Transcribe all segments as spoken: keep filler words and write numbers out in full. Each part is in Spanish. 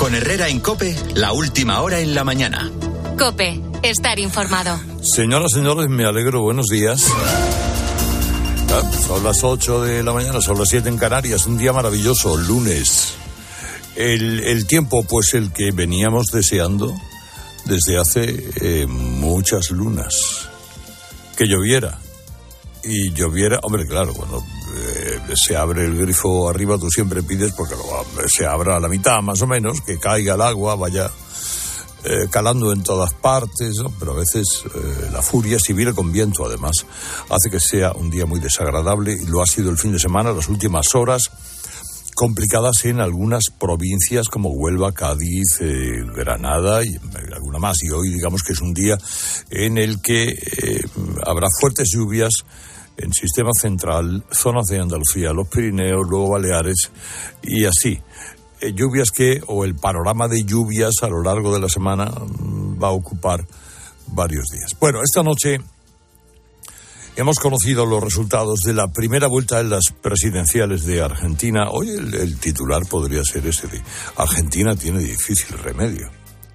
Con Herrera en COPE, la última hora en la mañana. COPE, estar informado. Señoras, señores, me alegro, buenos días. Ah, son las ocho de la mañana, son las siete en Canarias, un día maravilloso, lunes. El, el tiempo, pues el que veníamos deseando desde hace eh, muchas lunas. Que lloviera. Y lloviera, hombre, claro, cuando eh, se abre el grifo arriba tú siempre pides porque lo, se abra a la mitad más o menos, que caiga el agua, vaya eh, calando en todas partes, ¿no? Pero a veces eh, la furia, si viene con viento además, hace que sea un día muy desagradable, y lo ha sido el fin de semana, las últimas horas complicadas en algunas provincias como Huelva, Cádiz, eh, Granada y alguna más. Y hoy digamos que es un día en el que eh, habrá fuertes lluvias en Sistema Central, zonas de Andalucía, los Pirineos, luego Baleares y así. Eh, lluvias que, o el panorama de lluvias a lo largo de la semana mm, va a ocupar varios días. Bueno, esta noche hemos conocido los resultados de la primera vuelta en las presidenciales de Argentina. Hoy el, el titular podría ser ese de Argentina tiene difícil remedio.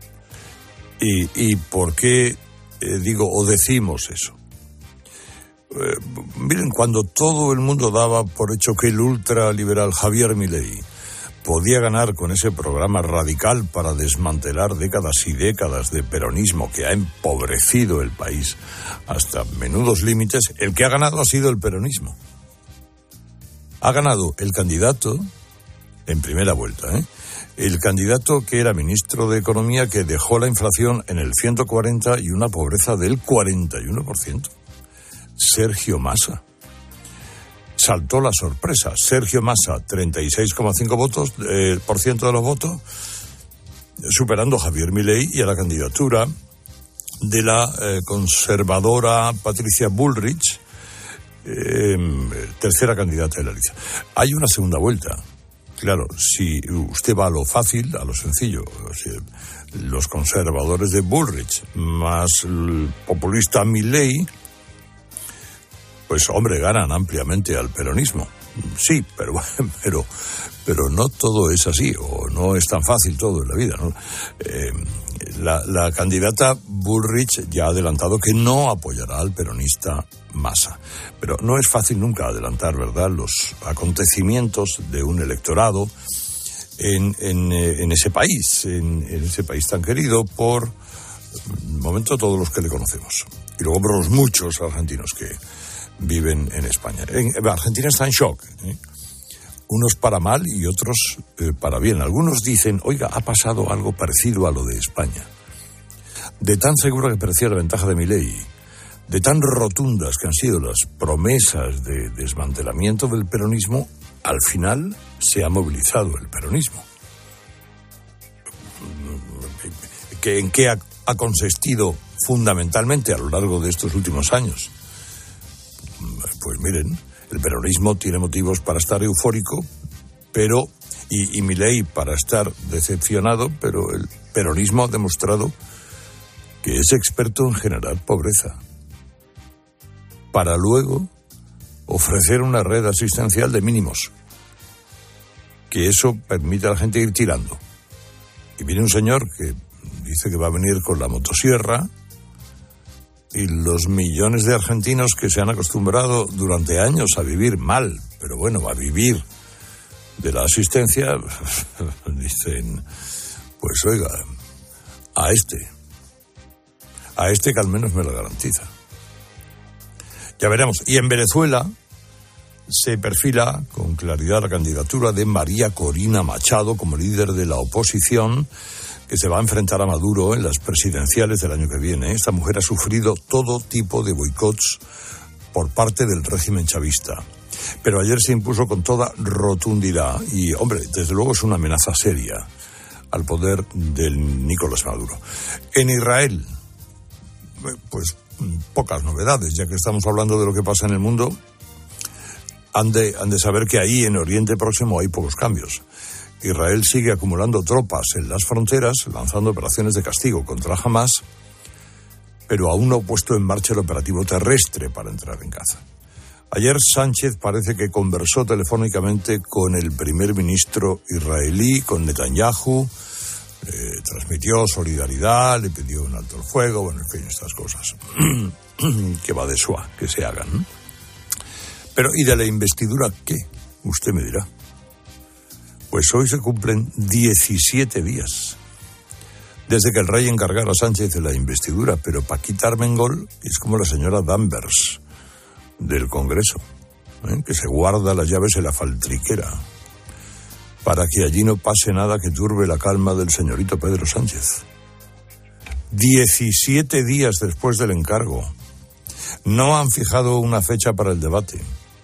¿Y, y por qué eh, digo o decimos eso? Eh, miren, cuando todo el mundo daba por hecho que el ultraliberal Javier Milei podía ganar con ese programa radical para desmantelar décadas y décadas de peronismo que ha empobrecido el país hasta menudos límites, el que ha ganado ha sido el peronismo. Ha ganado el candidato, en primera vuelta, ¿eh? el candidato que era ministro de Economía, que dejó la inflación en el ciento cuarenta y una pobreza del cuarenta y uno por ciento. Sergio Massa. Saltó la sorpresa. Sergio Massa, treinta y seis coma cinco votos, eh, por ciento de los votos, superando a Javier Milei y a la candidatura de la eh, conservadora Patricia Bullrich, eh, tercera candidata de la lista. Hay una segunda vuelta. Claro, si usted va a lo fácil, a lo sencillo, o sea, los conservadores de Bullrich más el populista Milei, pues hombre, ganan ampliamente al peronismo. Sí, pero, pero, pero no todo es así, o no es tan fácil todo en la vida, ¿no? Eh, la, la candidata Bullrich ya ha adelantado que no apoyará al peronista Massa. Pero no es fácil nunca adelantar, ¿verdad?, los acontecimientos de un electorado en, en, en ese país, en, en ese país tan querido por, de momento, todos los que le conocemos. Y luego por los muchos argentinos que viven en España. En, Argentina está en shock, ¿eh? Unos para mal y otros eh, para bien. Algunos dicen, oiga, ha pasado algo parecido a lo de España. De tan segura que parecía la ventaja de Milei, de tan rotundas que han sido las promesas de desmantelamiento del peronismo, al final se ha movilizado el peronismo. ¿Que, ¿En qué ha, ha consistido fundamentalmente a lo largo de estos últimos años? Pues miren, el peronismo tiene motivos para estar eufórico, pero y, y Milei para estar decepcionado, pero el peronismo ha demostrado que es experto en generar pobreza, para luego ofrecer una red asistencial de mínimos, que eso permite a la gente ir tirando. Y viene un señor que dice que va a venir con la motosierra, y los millones de argentinos que se han acostumbrado durante años a vivir mal, pero bueno, a vivir de la asistencia, dicen, pues oiga, a este, a este que al menos me lo garantiza. Ya veremos. Y en Venezuela se perfila con claridad la candidatura de María Corina Machado como líder de la oposición, que se va a enfrentar a Maduro en las presidenciales del año que viene. Esta mujer ha sufrido todo tipo de boicots por parte del régimen chavista, pero ayer se impuso con toda rotundidad y, hombre, desde luego es una amenaza seria al poder del Nicolás Maduro. En Israel, pues pocas novedades, ya que estamos hablando de lo que pasa en el mundo. Han de, han de saber que ahí en Oriente Próximo hay pocos cambios. Israel sigue acumulando tropas en las fronteras, lanzando operaciones de castigo contra Hamas, pero aún no ha puesto en marcha el operativo terrestre para entrar en Gaza. Ayer Sánchez parece que conversó telefónicamente con el primer ministro israelí, con Netanyahu, Eh, transmitió solidaridad, le pidió un alto el fuego, bueno, en fin, estas cosas que va de suá, que se hagan, ¿no? Pero, ¿y de la investidura qué? Usted me dirá. Pues hoy se cumplen diecisiete días desde que el rey encargara a Sánchez de la investidura, pero Paquita Armengol es como la señora Danvers del Congreso, ¿eh? que se guarda las llaves en la faltriquera para que allí no pase nada que turbe la calma del señorito Pedro Sánchez. diecisiete días después del encargo. No han fijado una fecha para el debate.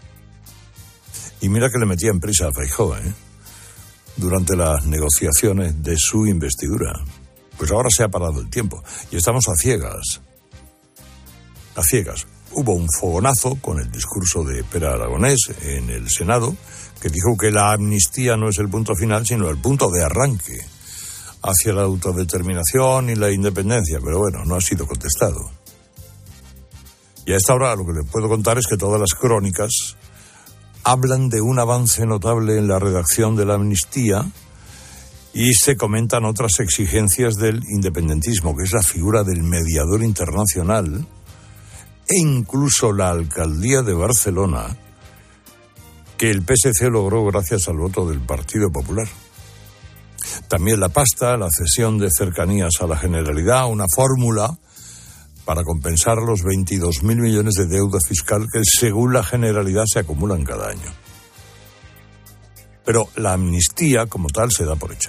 Y mira que le metían prisa a Feijóo, ¿eh? durante las negociaciones de su investidura. Pues ahora se ha parado el tiempo y estamos a ciegas. A ciegas. Hubo un fogonazo con el discurso de Pere Aragonés en el Senado, que dijo que la amnistía no es el punto final, sino el punto de arranque hacia la autodeterminación y la independencia, pero bueno, no ha sido contestado. Y a esta hora lo que le puedo contar es que todas las crónicas hablan de un avance notable en la redacción de la amnistía y se comentan otras exigencias del independentismo, que es la figura del mediador internacional, e incluso la alcaldía de Barcelona, que el P S C logró gracias al voto del Partido Popular. También la pasta, la cesión de cercanías a la Generalidad, una fórmula para compensar los veintidós mil millones de deuda fiscal que según la Generalidad se acumulan cada año. Pero la amnistía como tal se da por hecha.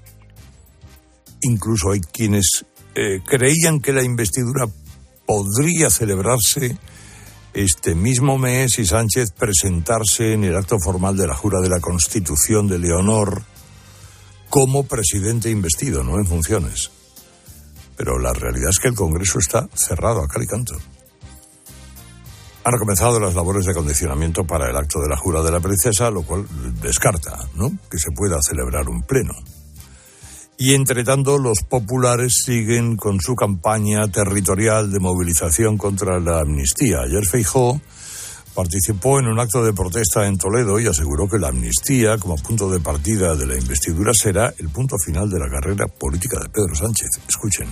Incluso hay quienes eh, creían que la investidura podría celebrarse este mismo mes y Sánchez presentarse en el acto formal de la jura de la Constitución de Leonor como presidente investido, no en funciones. Pero la realidad es que el Congreso está cerrado a cal y canto. Han comenzado las labores de acondicionamiento para el acto de la jura de la princesa, lo cual descarta, ¿no?, que se pueda celebrar un pleno. Y entre tanto, los populares siguen con su campaña territorial de movilización contra la amnistía. Ayer Feijóo participó en un acto de protesta en Toledo y aseguró que la amnistía, como punto de partida de la investidura, será el punto final de la carrera política de Pedro Sánchez. Escuchen.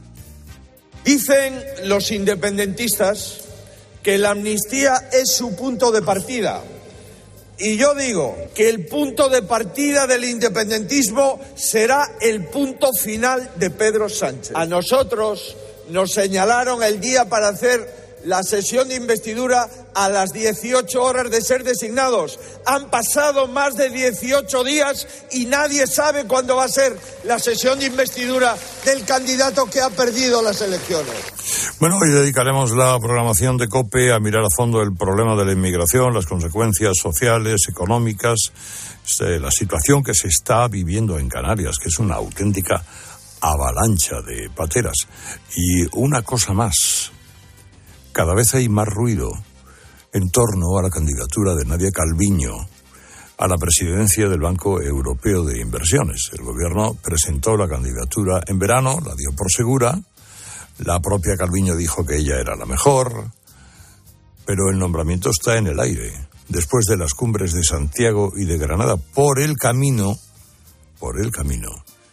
Dicen los independentistas que la amnistía es su punto de partida. Y yo digo que el punto de partida del independentismo será el punto final de Pedro Sánchez. A nosotros nos señalaron el día para hacer la sesión de investidura a las dieciocho horas de ser designados. Han pasado más de dieciocho días y nadie sabe cuándo va a ser la sesión de investidura del candidato que ha perdido las elecciones. Bueno, hoy dedicaremos la programación de COPE a mirar a fondo el problema de la inmigración, las consecuencias sociales, económicas, la situación que se está viviendo en Canarias, que es una auténtica avalancha de pateras. Y una cosa más, cada vez hay más ruido en torno a la candidatura de Nadia Calviño a la presidencia del Banco Europeo de Inversiones. El gobierno presentó la candidatura en verano, la dio por segura. La propia Calviño dijo que ella era la mejor, pero el nombramiento está en el aire. Después de las cumbres de Santiago y de Granada, por el camino, por el camino,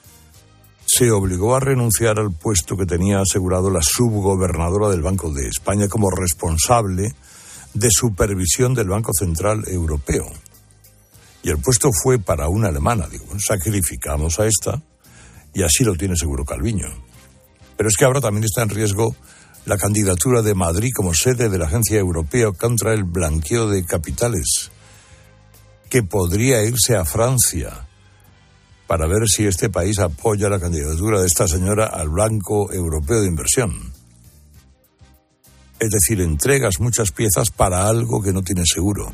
se obligó a renunciar al puesto que tenía asegurado la subgobernadora del Banco de España como responsable de supervisión del Banco Central Europeo. Y el puesto fue para una alemana. Digo, bueno, sacrificamos a esta y así lo tiene seguro Calviño. Pero es que ahora también está en riesgo la candidatura de Madrid como sede de la Agencia Europea contra el blanqueo de capitales, que podría irse a Francia para ver si este país apoya la candidatura de esta señora al Banco Europeo de Inversión. Es decir, entregas muchas piezas para algo que no tiene seguro.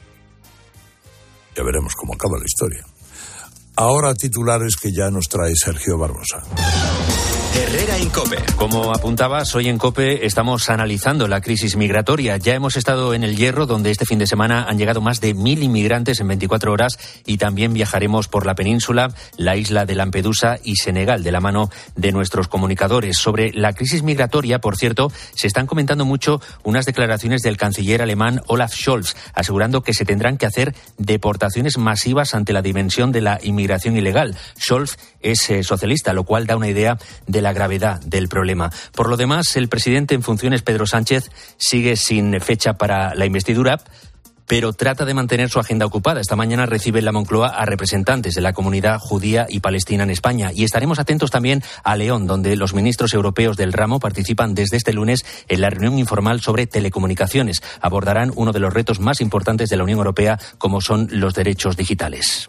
Ya veremos cómo acaba la historia. Ahora titulares que ya nos trae Sergio Barbosa. Herrera Incope. Como apuntabas, hoy en COPE estamos analizando la crisis migratoria. Ya hemos estado en el Hierro, donde este fin de semana han llegado más de mil inmigrantes en veinticuatro horas, y también viajaremos por la península, la isla de Lampedusa y Senegal, de la mano de nuestros comunicadores. Sobre la crisis migratoria, por cierto, se están comentando mucho unas declaraciones del canciller alemán Olaf Scholz, asegurando que se tendrán que hacer deportaciones masivas ante la dimensión de la inmigración ilegal. Scholz es eh, socialista, lo cual da una idea de la gravedad del problema. Por lo demás, el presidente en funciones, Pedro Sánchez, sigue sin fecha para la investidura, pero trata de mantener su agenda ocupada. Esta mañana recibe en la Moncloa a representantes de la comunidad judía y palestina en España. Y estaremos atentos también a León, donde los ministros europeos del ramo participan desde este lunes en la reunión informal sobre telecomunicaciones. Abordarán uno de los retos más importantes de la Unión Europea, como son los derechos digitales.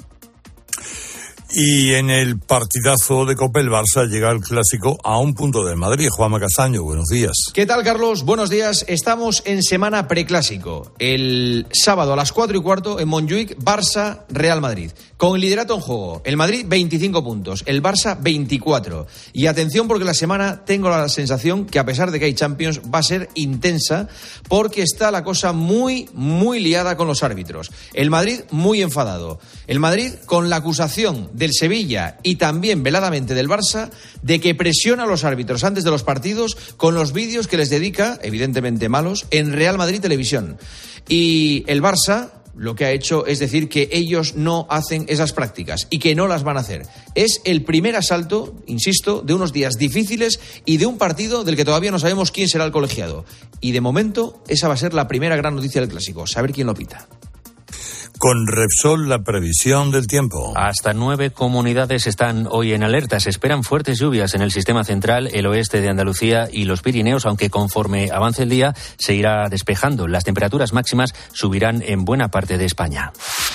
Y en el partidazo de COPE, el Barça llega al Clásico a un punto del Madrid. Juanma Castaño, buenos días. ¿Qué tal, Carlos? Buenos días. Estamos en semana preclásico. El sábado a las cuatro y cuarto en Montjuic, Barça-Real Madrid. Con el liderato en juego. El Madrid, veinticinco puntos. El Barça, veinticuatro. Y atención, porque la semana tengo la sensación que, a pesar de que hay Champions, va a ser intensa, porque está la cosa muy, muy liada con los árbitros. El Madrid muy enfadado. El Madrid con la acusación del Sevilla y también veladamente del Barça de que presiona a los árbitros antes de los partidos con los vídeos que les dedica, evidentemente malos, en Real Madrid Televisión. Y el Barça lo que ha hecho es decir que ellos no hacen esas prácticas y que no las van a hacer. Es el primer asalto, insisto, de unos días difíciles y de un partido del que todavía no sabemos quién será el colegiado. Y de momento esa va a ser la primera gran noticia del Clásico, saber quién lo pita. Con Repsol, la previsión del tiempo. Hasta nueve comunidades están hoy en alerta. Se esperan fuertes lluvias en el sistema central, el oeste de Andalucía y los Pirineos, aunque conforme avance el día se irá despejando. Las temperaturas máximas subirán en buena parte de España.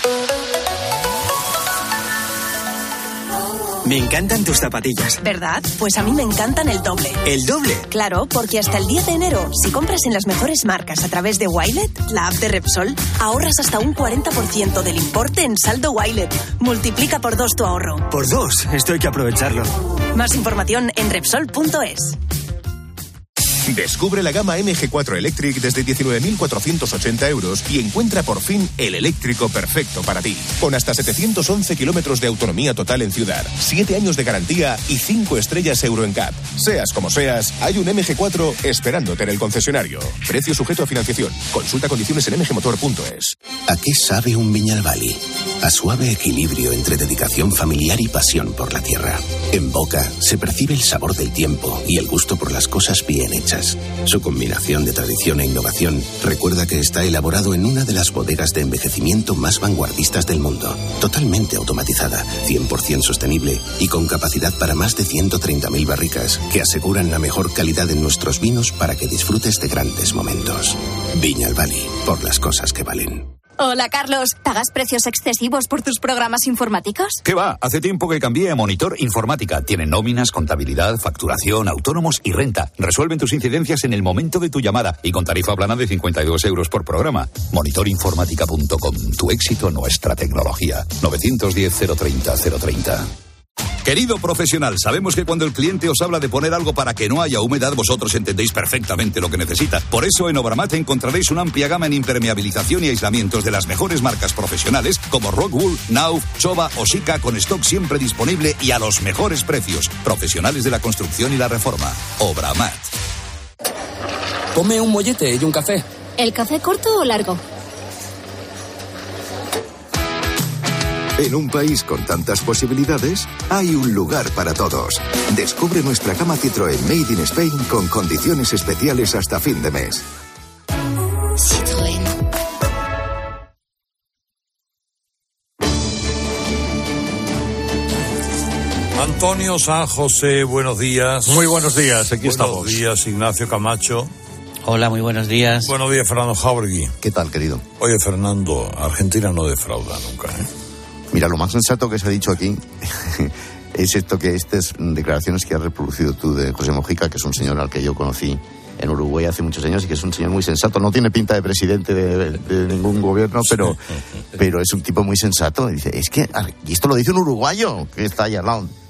Me encantan tus zapatillas. ¿Verdad? Pues a mí me encantan el doble. ¿El doble? Claro, porque hasta el diez de enero, si compras en las mejores marcas a través de Wilet, la app de Repsol, ahorras hasta un cuarenta por ciento del importe en saldo Wilet. Multiplica por dos tu ahorro. Por dos, esto hay que aprovecharlo. Más información en Repsol punto es. Descubre la gama M G cuatro Electric desde diecinueve mil cuatrocientos ochenta euros y encuentra por fin el eléctrico perfecto para ti. Con hasta setecientos once kilómetros de autonomía total en ciudad, siete años de garantía y cinco estrellas Euro N C A P. Seas como seas, hay un M G cuatro esperándote en el concesionario. Precio sujeto a financiación. Consulta condiciones en m g motor punto es. ¿A qué sabe un Viñalbali? A suave equilibrio entre dedicación familiar y pasión por la tierra. En boca se percibe el sabor del tiempo y el gusto por las cosas bien hechas. Su combinación de tradición e innovación recuerda que está elaborado en una de las bodegas de envejecimiento más vanguardistas del mundo, totalmente automatizada, cien por ciento sostenible y con capacidad para más de ciento treinta mil barricas que aseguran la mejor calidad en nuestros vinos para que disfrutes de grandes momentos. Viñalbali, por las cosas que valen. Hola, Carlos. ¿Pagas precios excesivos por tus programas informáticos? ¿Qué va? Hace tiempo que cambié a Monitor Informática. Tienen nóminas, contabilidad, facturación, autónomos y renta. Resuelven tus incidencias en el momento de tu llamada y con tarifa plana de cincuenta y dos euros por programa. monitor informática punto com. Tu éxito, nuestra tecnología. nueve uno cero, cero treinta, cero treinta. Querido profesional, sabemos que cuando el cliente os habla de poner algo para que no haya humedad, vosotros entendéis perfectamente lo que necesita. Por eso en Obramat encontraréis una amplia gama en impermeabilización y aislamientos de las mejores marcas profesionales como Rockwool, Nauf, Chova o Sika, con stock siempre disponible y a los mejores precios. Profesionales de la construcción y la reforma. Obramat. Ponme un mollete y un café. ¿El café corto o largo? En un país con tantas posibilidades, hay un lugar para todos. Descubre nuestra gama Citroën Made in Spain con condiciones especiales hasta fin de mes. Citroën. Antonio San José, buenos días. Muy buenos días, aquí buenos estamos. Buenos días, Ignacio Camacho. Hola, muy buenos días. Buenos días, Fernando Jauregui. ¿Qué tal, querido? Oye, Fernando, Argentina no defrauda nunca, ¿eh? Mira, lo más sensato que se ha dicho aquí es esto, que estas declaraciones que has reproducido tú de José Mojica, que es un señor al que yo conocí en Uruguay hace muchos años y que es un señor muy sensato. No tiene pinta de presidente de, de ningún gobierno, pero, pero es un tipo muy sensato. Y dice, es que, y esto lo dice un uruguayo que está ahí al lado.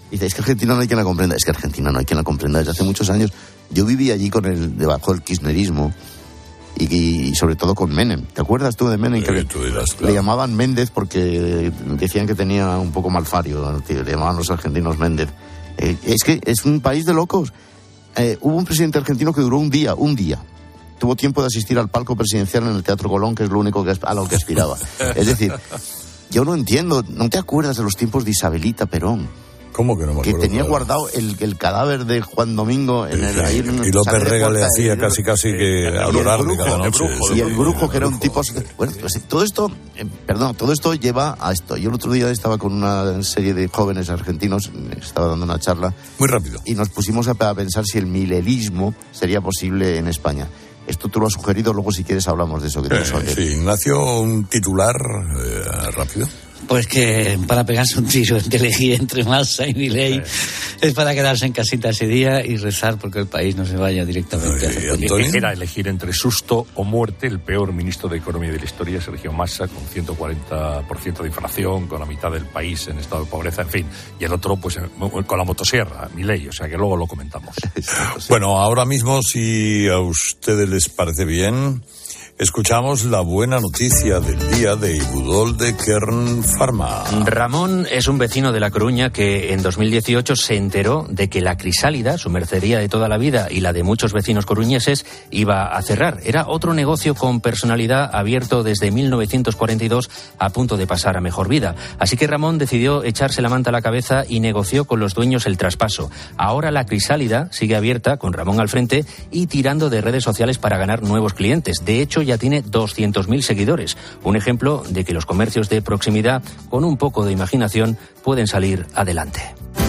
Dice, es que Argentina no hay quien la comprenda. Es que Argentina no hay quien la comprenda desde hace muchos años. Yo viví allí con el, debajo del kirchnerismo y, y sobre todo con Menem. ¿Te acuerdas tú de Menem? Sí, que le, tú dirás, claro. Le llamaban Méndez porque decían que tenía un poco malfario. Le llamaban los argentinos Méndez. Eh, es que es un país de locos. Eh, hubo un presidente argentino que duró un día, un día. Tuvo tiempo de asistir al palco presidencial en el Teatro Colón, que es lo único que, a lo que aspiraba. Es decir, yo no entiendo. ¿No te acuerdas de los tiempos de Isabelita Perón? ¿Cómo que no me que acuerdo? tenía guardado el, el cadáver de Juan Domingo en el, ahí en y López Rega le hacía el, casi casi que adorarle cada noche. Y el brujo, que era un tipo... Bueno, pues todo esto, eh, perdón, todo esto lleva a esto. Yo el otro día estaba con una serie de jóvenes argentinos, estaba dando una charla. Muy rápido. Y nos pusimos a, a pensar si el milerismo sería posible en España. Esto tú lo has sugerido, luego si quieres hablamos de eso. Que eh, sí, Ignacio, un titular eh, rápido. Pues que para pegarse un tiro de elegir entre Massa y Milei eh. es para quedarse en casita ese día y rezar porque el país no se vaya directamente Ay, a hacer. Era elegir entre susto o muerte. El peor ministro de Economía de la historia, Sergio Massa, con ciento cuarenta por ciento de inflación, con la mitad del país en estado de pobreza, en fin. Y el otro, pues, con la motosierra, Milei, o sea que luego lo comentamos. Bueno, ahora mismo, si a ustedes les parece bien, escuchamos la buena noticia del día de Ibudol de Kern Pharma. Ramón es un vecino de La Coruña que en dos mil dieciocho se enteró de que la Crisálida, su mercería de toda la vida y la de muchos vecinos coruñeses, iba a cerrar. Era otro negocio con personalidad abierto desde mil novecientos cuarenta y dos, a punto de pasar a mejor vida. Así que Ramón decidió echarse la manta a la cabeza y negoció con los dueños el traspaso. Ahora la Crisálida sigue abierta con Ramón al frente y tirando de redes sociales para ganar nuevos clientes. De hecho, ya tiene doscientos mil seguidores. Un ejemplo de que los comercios de proximidad, con un poco de imaginación, pueden salir adelante.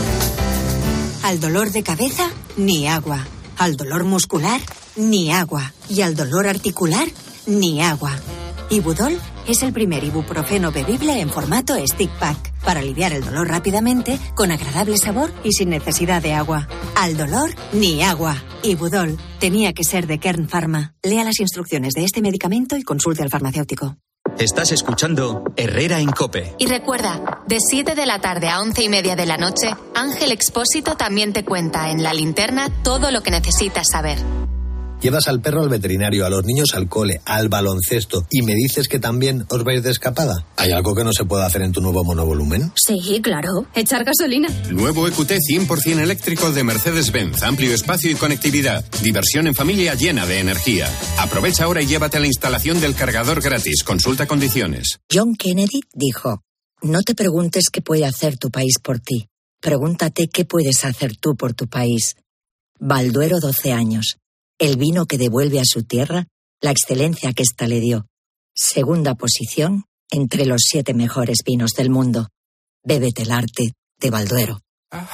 Al dolor de cabeza, ni agua. Al dolor muscular, ni agua. Y al dolor articular, ni agua. Ibudol es el primer ibuprofeno bebible en formato stick pack para aliviar el dolor rápidamente, con agradable sabor y sin necesidad de agua. Al dolor, ni agua. Ibudol tenía que ser de Kern Pharma. Lea las instrucciones de este medicamento y consulte al farmacéutico. Estás escuchando Herrera en COPE. Y recuerda, de siete de la tarde a once y media de la noche, Ángel Expósito también te cuenta en La Linterna todo lo que necesitas saber. Llevas al perro al veterinario, a los niños al cole, al baloncesto, y me dices que también os vais de escapada. ¿Hay algo que no se pueda hacer en tu nuevo monovolumen? Sí, claro. Echar gasolina. Nuevo E Q T cien por ciento eléctrico de Mercedes-Benz. Amplio espacio y conectividad. Diversión en familia llena de energía. Aprovecha ahora y llévate la instalación del cargador gratis. Consulta condiciones. John Kennedy dijo: no te preguntes qué puede hacer tu país por ti. Pregúntate qué puedes hacer tú por tu país. Balduero, doce años. El vino que devuelve a su tierra la excelencia que ésta le dio. Segunda posición entre los siete mejores vinos del mundo. Bébete el arte de Balduero.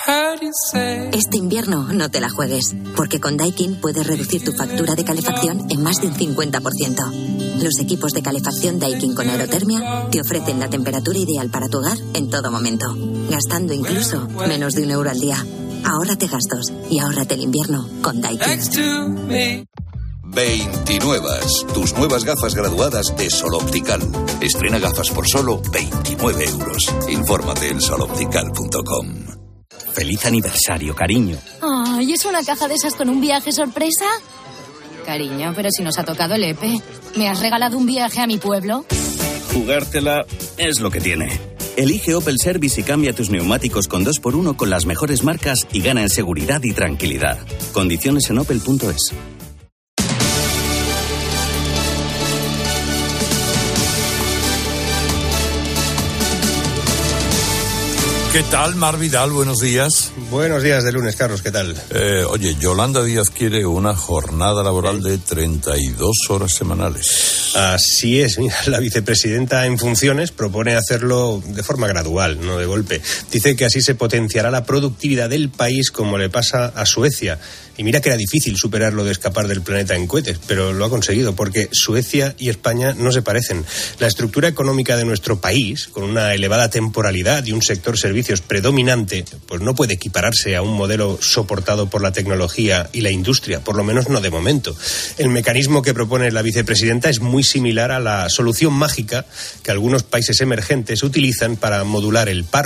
Este invierno no te la juegues, porque con Daikin puedes reducir tu factura de calefacción en más de un cincuenta por ciento. Los equipos de calefacción Daikin con aerotermia te ofrecen la temperatura ideal para tu hogar en todo momento, gastando incluso menos de un euro al día. Ahórrate gastos y ahórrate el invierno con Daikin. veintinuevas, tus nuevas gafas graduadas de Sol Optical. Estrena gafas por solo veintinueve euros. Infórmate en sol optical punto com. Feliz aniversario, cariño. Ay, ¿es una caja de esas con un viaje sorpresa? Cariño, pero si nos ha tocado el E P E. ¿Me has regalado un viaje a mi pueblo? Jugártela es lo que tiene. Elige Opel Service y cambia tus neumáticos con dos por uno con las mejores marcas y gana en seguridad y tranquilidad. Condiciones en opel punto es. ¿Qué tal, Mar Vidal? Buenos días. Buenos días de lunes, Carlos, ¿qué tal? Eh, oye, Yolanda Díaz quiere una jornada laboral de treinta y dos horas semanales. Así es, mira, la vicepresidenta en funciones propone hacerlo de forma gradual, no de golpe. Dice que así se potenciará la productividad del país, como le pasa a Suecia. Y mira que era difícil superarlo de escapar del planeta en cohetes, pero lo ha conseguido, porque Suecia y España no se parecen. La estructura económica de nuestro país, con una elevada temporalidad y un sector servicios predominante, pues no puede equipararse a un modelo soportado por la tecnología y la industria, por lo menos no de momento. El mecanismo que propone la vicepresidenta es muy similar a la solución mágica que algunos países emergentes utilizan para modular el paro.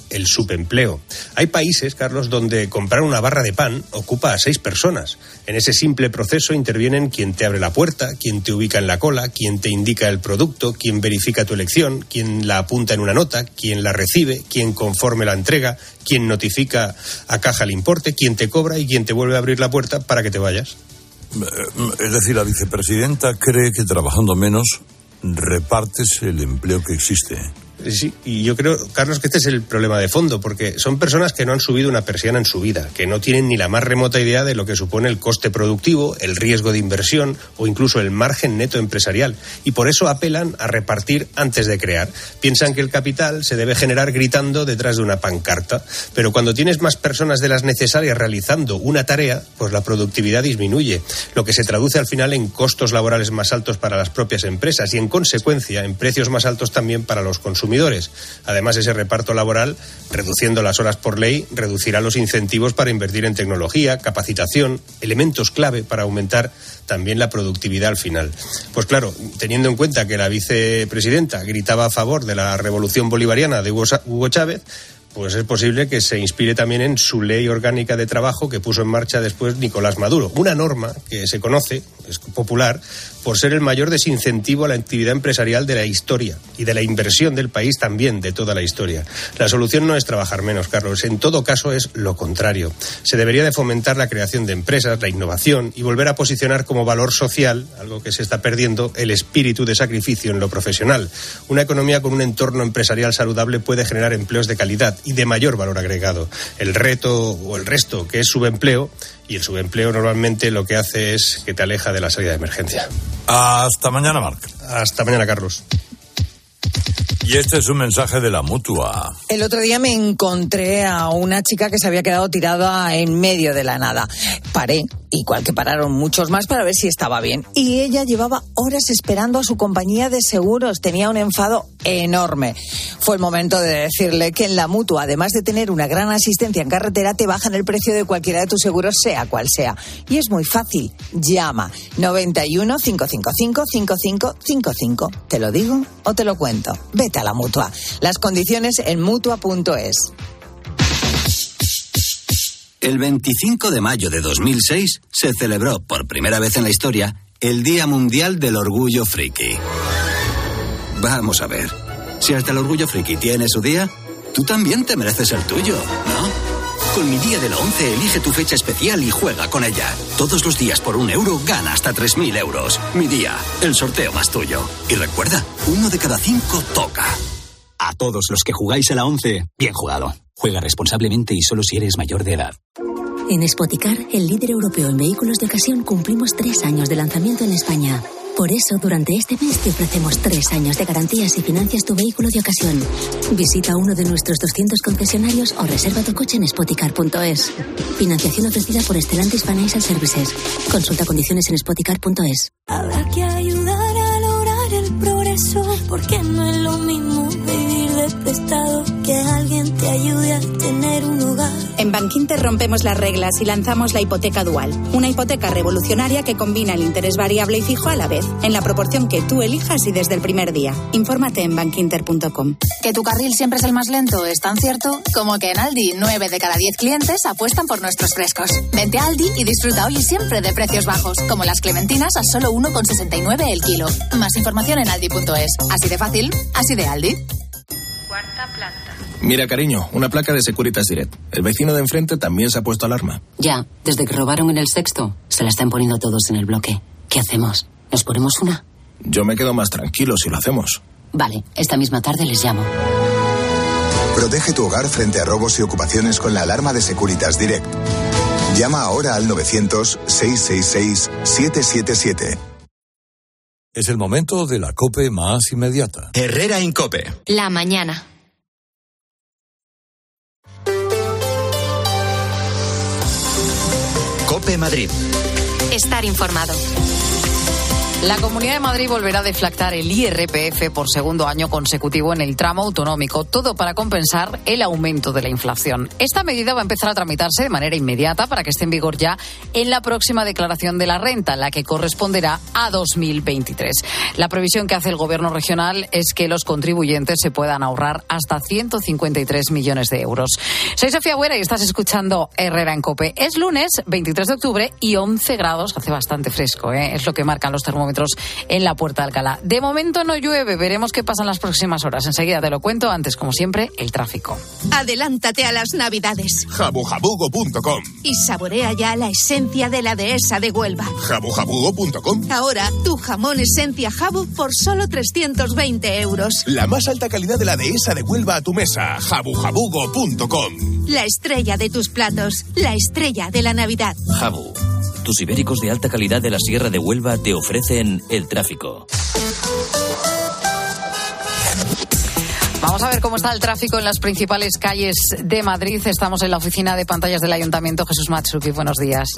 el subempleo. Hay países, Carlos, donde comprar una barra de pan ocupa a seis personas. En ese simple proceso intervienen quien te abre la puerta, quien te ubica en la cola, quien te indica el producto, quien verifica tu elección, quien la apunta en una nota, quien la recibe, quien conforme la entrega, quien notifica a caja el importe, quien te cobra y quien te vuelve a abrir la puerta para que te vayas. Es decir, la vicepresidenta cree que trabajando menos repartes el empleo que existe. Sí, y yo creo, Carlos, que este es el problema de fondo, porque son personas que no han subido una persiana en su vida, que no tienen ni la más remota idea de lo que supone el coste productivo, el riesgo de inversión o incluso el margen neto empresarial, y por eso apelan a repartir antes de crear. Piensan que el capital se debe generar gritando detrás de una pancarta, pero cuando tienes más personas de las necesarias realizando una tarea, pues la productividad disminuye, lo que se traduce al final en costos laborales más altos para las propias empresas y en consecuencia en precios más altos también para los consumidores. Además, ese reparto laboral, reduciendo las horas por ley, reducirá los incentivos para invertir en tecnología, capacitación, elementos clave para aumentar también la productividad al final. Pues claro, teniendo en cuenta que la vicepresidenta gritaba a favor de la revolución bolivariana de Hugo Chávez, pues es posible que se inspire también en su ley orgánica de trabajo que puso en marcha después Nicolás Maduro. Una norma que se conoce, es popular, por ser el mayor desincentivo a la actividad empresarial de la historia y de la inversión del país también, de toda la historia. La solución no es trabajar menos, Carlos. En todo caso es lo contrario. Se debería de fomentar la creación de empresas, la innovación y volver a posicionar como valor social, algo que se está perdiendo, el espíritu de sacrificio en lo profesional. Una economía con un entorno empresarial saludable puede generar empleos de calidad y de mayor valor agregado. El reto o el resto, que es subempleo, y el subempleo normalmente lo que hace es que te aleja de la salida de emergencia. Hasta mañana, Marc. Hasta mañana, Carlos. Y este es un mensaje de la Mutua. El otro día me encontré a una chica que se había quedado tirada en medio de la nada. Paré, igual que pararon muchos más para ver si estaba bien. Y ella llevaba horas esperando a su compañía de seguros. Tenía un enfado enorme. Fue el momento de decirle que en la Mutua, además de tener una gran asistencia en carretera, te bajan el precio de cualquiera de tus seguros, sea cual sea. Y es muy fácil. Llama noventa y uno, cinco cinco cinco, cinco cinco cinco cinco. ¿Te lo digo o te lo cuento? Vete a la Mutua. Las condiciones en mutua punto es. El veinticinco de mayo de dos mil seis se celebró por primera vez en la historia el Día Mundial del Orgullo Friki. Vamos a ver, si hasta el Orgullo Friki tiene su día, tú también te mereces el tuyo, ¿no? Con mi Día de la Once elige tu fecha especial y juega con ella. Todos los días por un euro gana hasta tres mil euros. Mi Día, el sorteo más tuyo. Y recuerda, uno de cada cinco toca. A todos los que jugáis a la Once, bien jugado. Juega responsablemente y solo si eres mayor de edad. En Spoticar, el líder europeo en vehículos de ocasión, cumplimos tres años de lanzamiento en España. Por eso, durante este mes te ofrecemos tres años de garantías si financias tu vehículo de ocasión. Visita uno de nuestros doscientos concesionarios o reserva tu coche en spoticar punto es. Financiación ofrecida por Stellantis Financial Services. Consulta condiciones en spoticar punto es. Habrá que ayudar a lograr el progreso, porque no es lo mismo vivir de prestado que alguien te ayude a tener un hogar. En Bankinter rompemos las reglas y lanzamos la hipoteca dual, una hipoteca revolucionaria que combina el interés variable y fijo a la vez, en la proporción que tú elijas y desde el primer día. Infórmate en bankinter punto com. Que tu carril siempre es el más lento es tan cierto como que en Aldi nueve de cada diez clientes apuestan por nuestros frescos. Vente a Aldi y disfruta hoy y siempre de precios bajos, como las clementinas a solo uno con sesenta y nueve el kilo. Más información en aldi punto es. Así de fácil, así de Aldi. Cuarta planta. Mira, cariño, una placa de Securitas Direct. El vecino de enfrente también se ha puesto alarma. Ya, desde que robaron en el sexto, se la están poniendo todos en el bloque. ¿Qué hacemos? ¿Nos ponemos una? Yo me quedo más tranquilo si lo hacemos. Vale, esta misma tarde les llamo. Protege tu hogar frente a robos y ocupaciones con la alarma de Securitas Direct. Llama ahora al novecientos, seiscientos sesenta y seis, setecientos setenta y siete. Es el momento de la COPE más inmediata. Herrera Incope. La mañana. COPE Madrid. Estar informado. La Comunidad de Madrid volverá a deflactar el I R P F por segundo año consecutivo en el tramo autonómico, todo para compensar el aumento de la inflación. Esta medida va a empezar a tramitarse de manera inmediata para que esté en vigor ya en la próxima declaración de la renta, la que corresponderá a dos mil veintitrés. La previsión que hace el Gobierno regional es que los contribuyentes se puedan ahorrar hasta ciento cincuenta y tres millones de euros. Soy Sofía Huera y estás escuchando Herrera en COPE. Es lunes, veintitrés de octubre y once grados, hace bastante fresco, ¿eh? Es lo que marcan los termómetros en la Puerta de Alcalá. De momento no llueve, veremos qué pasa en las próximas horas. Enseguida te lo cuento, antes como siempre, el tráfico. Adelántate a las Navidades. jabujabugo punto com. Y saborea ya la esencia de la dehesa de Huelva. jabujabugo punto com. Ahora, tu jamón esencia Jabu por solo trescientos veinte euros. La más alta calidad de la dehesa de Huelva a tu mesa. jabujabugo punto com. La estrella de tus platos, la estrella de la Navidad. Jabu. Tus ibéricos de alta calidad de la Sierra de Huelva te ofrecen el tráfico. Vamos a ver cómo está el tráfico en las principales calles de Madrid. Estamos en la oficina de pantallas del Ayuntamiento. Jesús Matsuki, buenos días.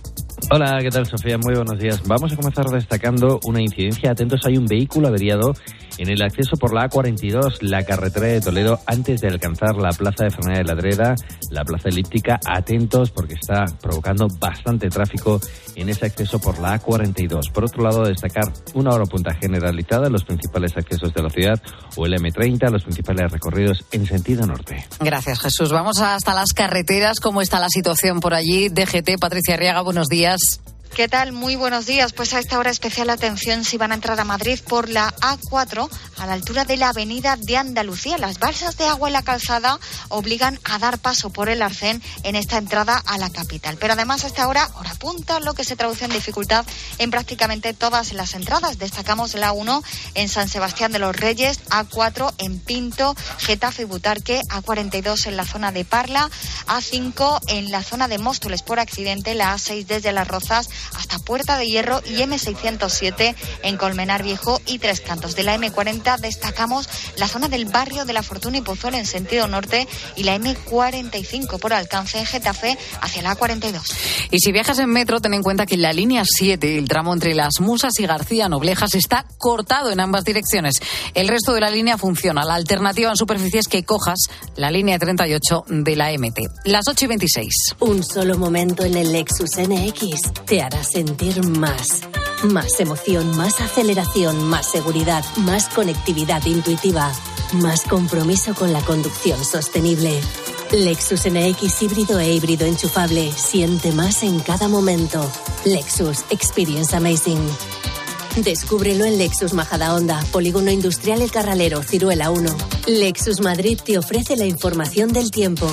Hola, ¿qué tal, Sofía? Muy buenos días. Vamos a comenzar destacando una incidencia. Atentos, hay un vehículo averiado en el acceso por la A cuarenta y dos, la carretera de Toledo, antes de alcanzar la plaza de Fernández de la Dreda, la plaza elíptica. Atentos, porque está provocando bastante tráfico en ese acceso por la A cuarenta y dos. Por otro lado, destacar una hora punta generalizada en los principales accesos de la ciudad, o el eme treinta, los principales recorridos en sentido norte. Gracias, Jesús. Vamos hasta las carreteras. ¿Cómo está la situación por allí? D G T, Patricia Arriaga, buenos días. ¿Qué tal? Muy buenos días. Pues a esta hora especial atención si van a entrar a Madrid por la A cuatro a la altura de la avenida de Andalucía. Las balsas de agua en la calzada obligan a dar paso por el arcén en esta entrada a la capital. Pero además a esta hora, hora punta, lo que se traduce en dificultad en prácticamente todas las entradas. Destacamos la A uno en San Sebastián de los Reyes, A cuatro en Pinto, Getafe y Butarque, A cuarenta y dos en la zona de Parla, A cinco en la zona de Móstoles por accidente, la A seis desde Las Rozas hasta Puerta de Hierro y eme seiscientos siete en Colmenar Viejo y Tres Cantos. De la eme cuarenta destacamos la zona del barrio de la Fortuna y Pozuelo en sentido norte y la eme cuarenta y cinco por alcance en Getafe hacia la A cuarenta y dos. Y si viajas en metro, ten en cuenta que en la línea siete, el tramo entre Las Musas y García Noblejas está cortado en ambas direcciones. El resto de la línea funciona. La alternativa en superficie es que cojas la línea treinta y ocho de la eme te. Las ocho y veintiséis. Un solo momento en el Lexus ene equis te hará sentir más. Más emoción, más aceleración, más seguridad, más conectividad intuitiva, más compromiso con la conducción sostenible. Lexus ene equis híbrido e híbrido enchufable. Siente más en cada momento. Lexus Experience Amazing. Descúbrelo en Lexus Majadahonda, Polígono Industrial El Carralero, Ciruela uno. Lexus Madrid te ofrece la información del tiempo.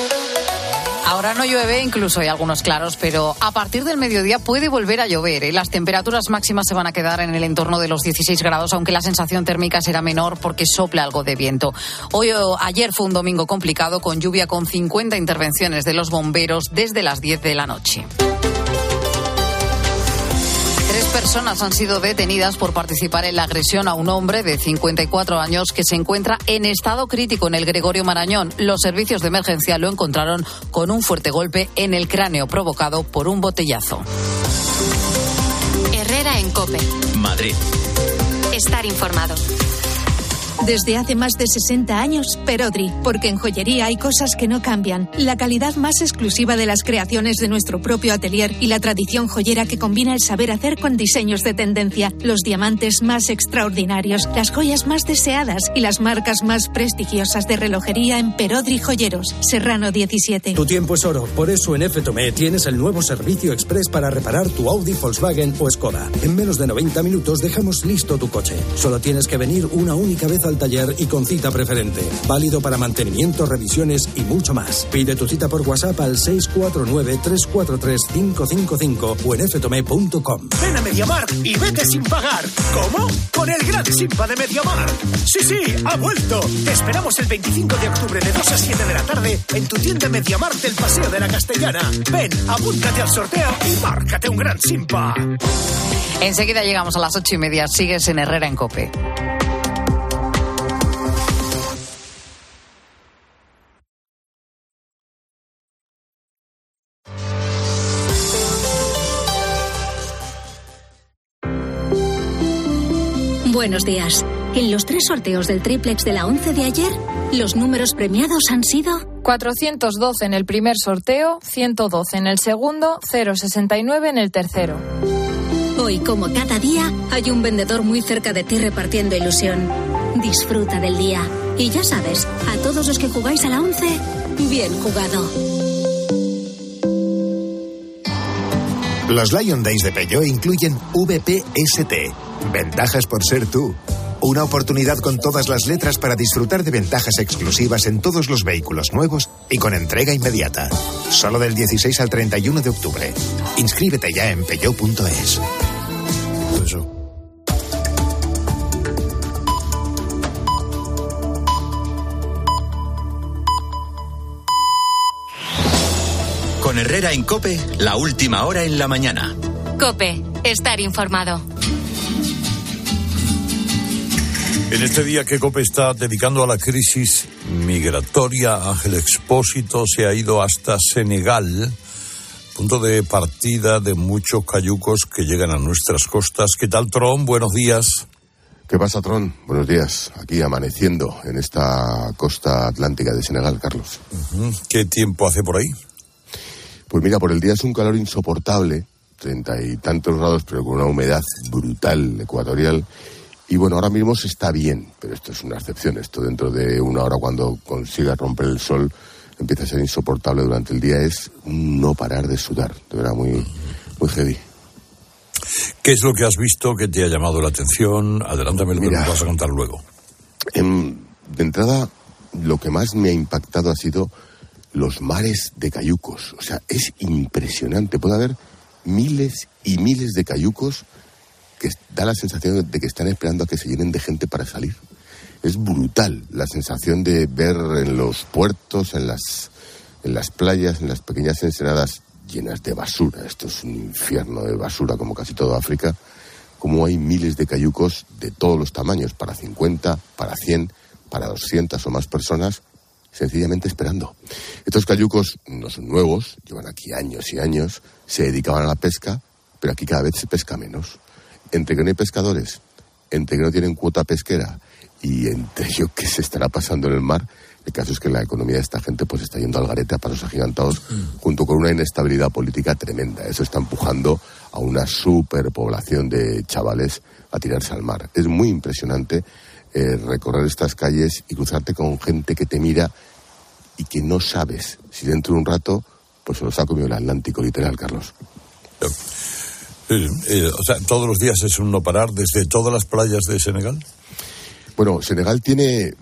Ahora no llueve, incluso hay algunos claros, pero a partir del mediodía puede volver a llover, ¿eh? Las temperaturas máximas se van a quedar en el entorno de los dieciséis grados, aunque la sensación térmica será menor porque sopla algo de viento. Hoy o ayer fue un domingo complicado con lluvia, con cincuenta intervenciones de los bomberos desde las diez de la noche. Tres personas han sido detenidas por participar en la agresión a un hombre de cincuenta y cuatro años que se encuentra en estado crítico en el Gregorio Marañón. Los servicios de emergencia lo encontraron con un fuerte golpe en el cráneo provocado por un botellazo. Herrera en COPE. Madrid. Estar informado. Desde hace más de sesenta años, Perodri, porque en joyería hay cosas que no cambian. La calidad más exclusiva de las creaciones de nuestro propio atelier y la tradición joyera que combina el saber hacer con diseños de tendencia, los diamantes más extraordinarios, las joyas más deseadas y las marcas más prestigiosas de relojería en Perodri Joyeros. Serrano diecisiete. Tu tiempo es oro, por eso en F Tomé tienes el nuevo servicio express para reparar tu Audi, Volkswagen o Skoda. En menos de noventa minutos dejamos listo tu coche. Solo tienes que venir una única vez al taller y con cita preferente. Válido para mantenimiento, revisiones y mucho más. Pide tu cita por WhatsApp al seis cuatro nueve, tres cuatro tres, cinco cinco cinco o en f tomé punto com. Ven a MediaMarkt y vete sin pagar. ¿Cómo? Con el gran Simpa de MediaMarkt. Sí, sí, ha vuelto. Te esperamos el veinticinco de octubre de dos a siete de la tarde en tu tienda MediaMarkt del Paseo de la Castellana. Ven, apúntate al sorteo y márcate un gran Simpa. Enseguida llegamos a las ocho y media. Sigues en Herrera en COPE. Buenos días. En los tres sorteos del triplex de la once de ayer, los números premiados han sido cuatrocientos doce en el primer sorteo, ciento doce en el segundo, cero sesenta y nueve en el tercero. Hoy, como cada día, hay un vendedor muy cerca de ti repartiendo ilusión. Disfruta del día. Y ya sabes, a todos los que jugáis a la once, bien jugado. Los Lion Days de Peugeot incluyen V P S T. Ventajas por ser tú. Una oportunidad con todas las letras para disfrutar de ventajas exclusivas en todos los vehículos nuevos y con entrega inmediata. Solo del dieciséis al treinta y uno de octubre. Inscríbete ya en peugeot punto es. Eso. Con Herrera en COPE, la última hora en la mañana. COPE, estar informado. En este día que COPE está dedicando a la crisis migratoria, Ángel Expósito se ha ido hasta Senegal, punto de partida de muchos cayucos que llegan a nuestras costas. ¿Qué tal, Tron? Buenos días. ¿Qué pasa, Tron? Buenos días. Aquí amaneciendo en esta costa atlántica de Senegal, Carlos. Uh-huh. ¿Qué tiempo hace por ahí? Pues mira, por el día es un calor insoportable, treinta y tantos grados, pero con una humedad brutal ecuatorial. Y bueno, ahora mismo se está bien, pero esto es una excepción. Esto dentro de una hora, cuando consiga romper el sol, empieza a ser insoportable durante el día. Es un no parar de sudar, de verdad, muy, muy heavy. ¿Qué es lo que has visto que te ha llamado la atención? Adelántame lo que nos vas a contar luego. En, de entrada, lo que más me ha impactado ha sido los mares de cayucos. O sea, es impresionante. Puede haber miles y miles de cayucos que da la sensación de que están esperando a que se llenen de gente para salir. Es brutal la sensación de ver en los puertos, en las, en las playas, en las pequeñas ensenadas llenas de basura. Esto es un infierno de basura, como casi todo África. Como hay miles de cayucos de todos los tamaños, para cincuenta, para cien, para doscientas o más personas, sencillamente esperando. Estos cayucos no son nuevos, llevan aquí años y años, se dedicaban a la pesca, pero aquí cada vez se pesca menos. Entre que no hay pescadores, entre que no tienen cuota pesquera y entre yo que se estará pasando en el mar, el caso es que la economía de esta gente pues está yendo al garete a pasos agigantados, mm. junto con una inestabilidad política tremenda. Eso está empujando a una superpoblación de chavales a tirarse al mar. Es muy impresionante eh, recorrer estas calles y cruzarte con gente que te mira y que no sabes si dentro de un rato pues se los ha comido el Atlántico, literal, Carlos. Eh, eh, o sea, todos los días es un no parar desde todas las playas de Senegal. Bueno, Senegal tiene,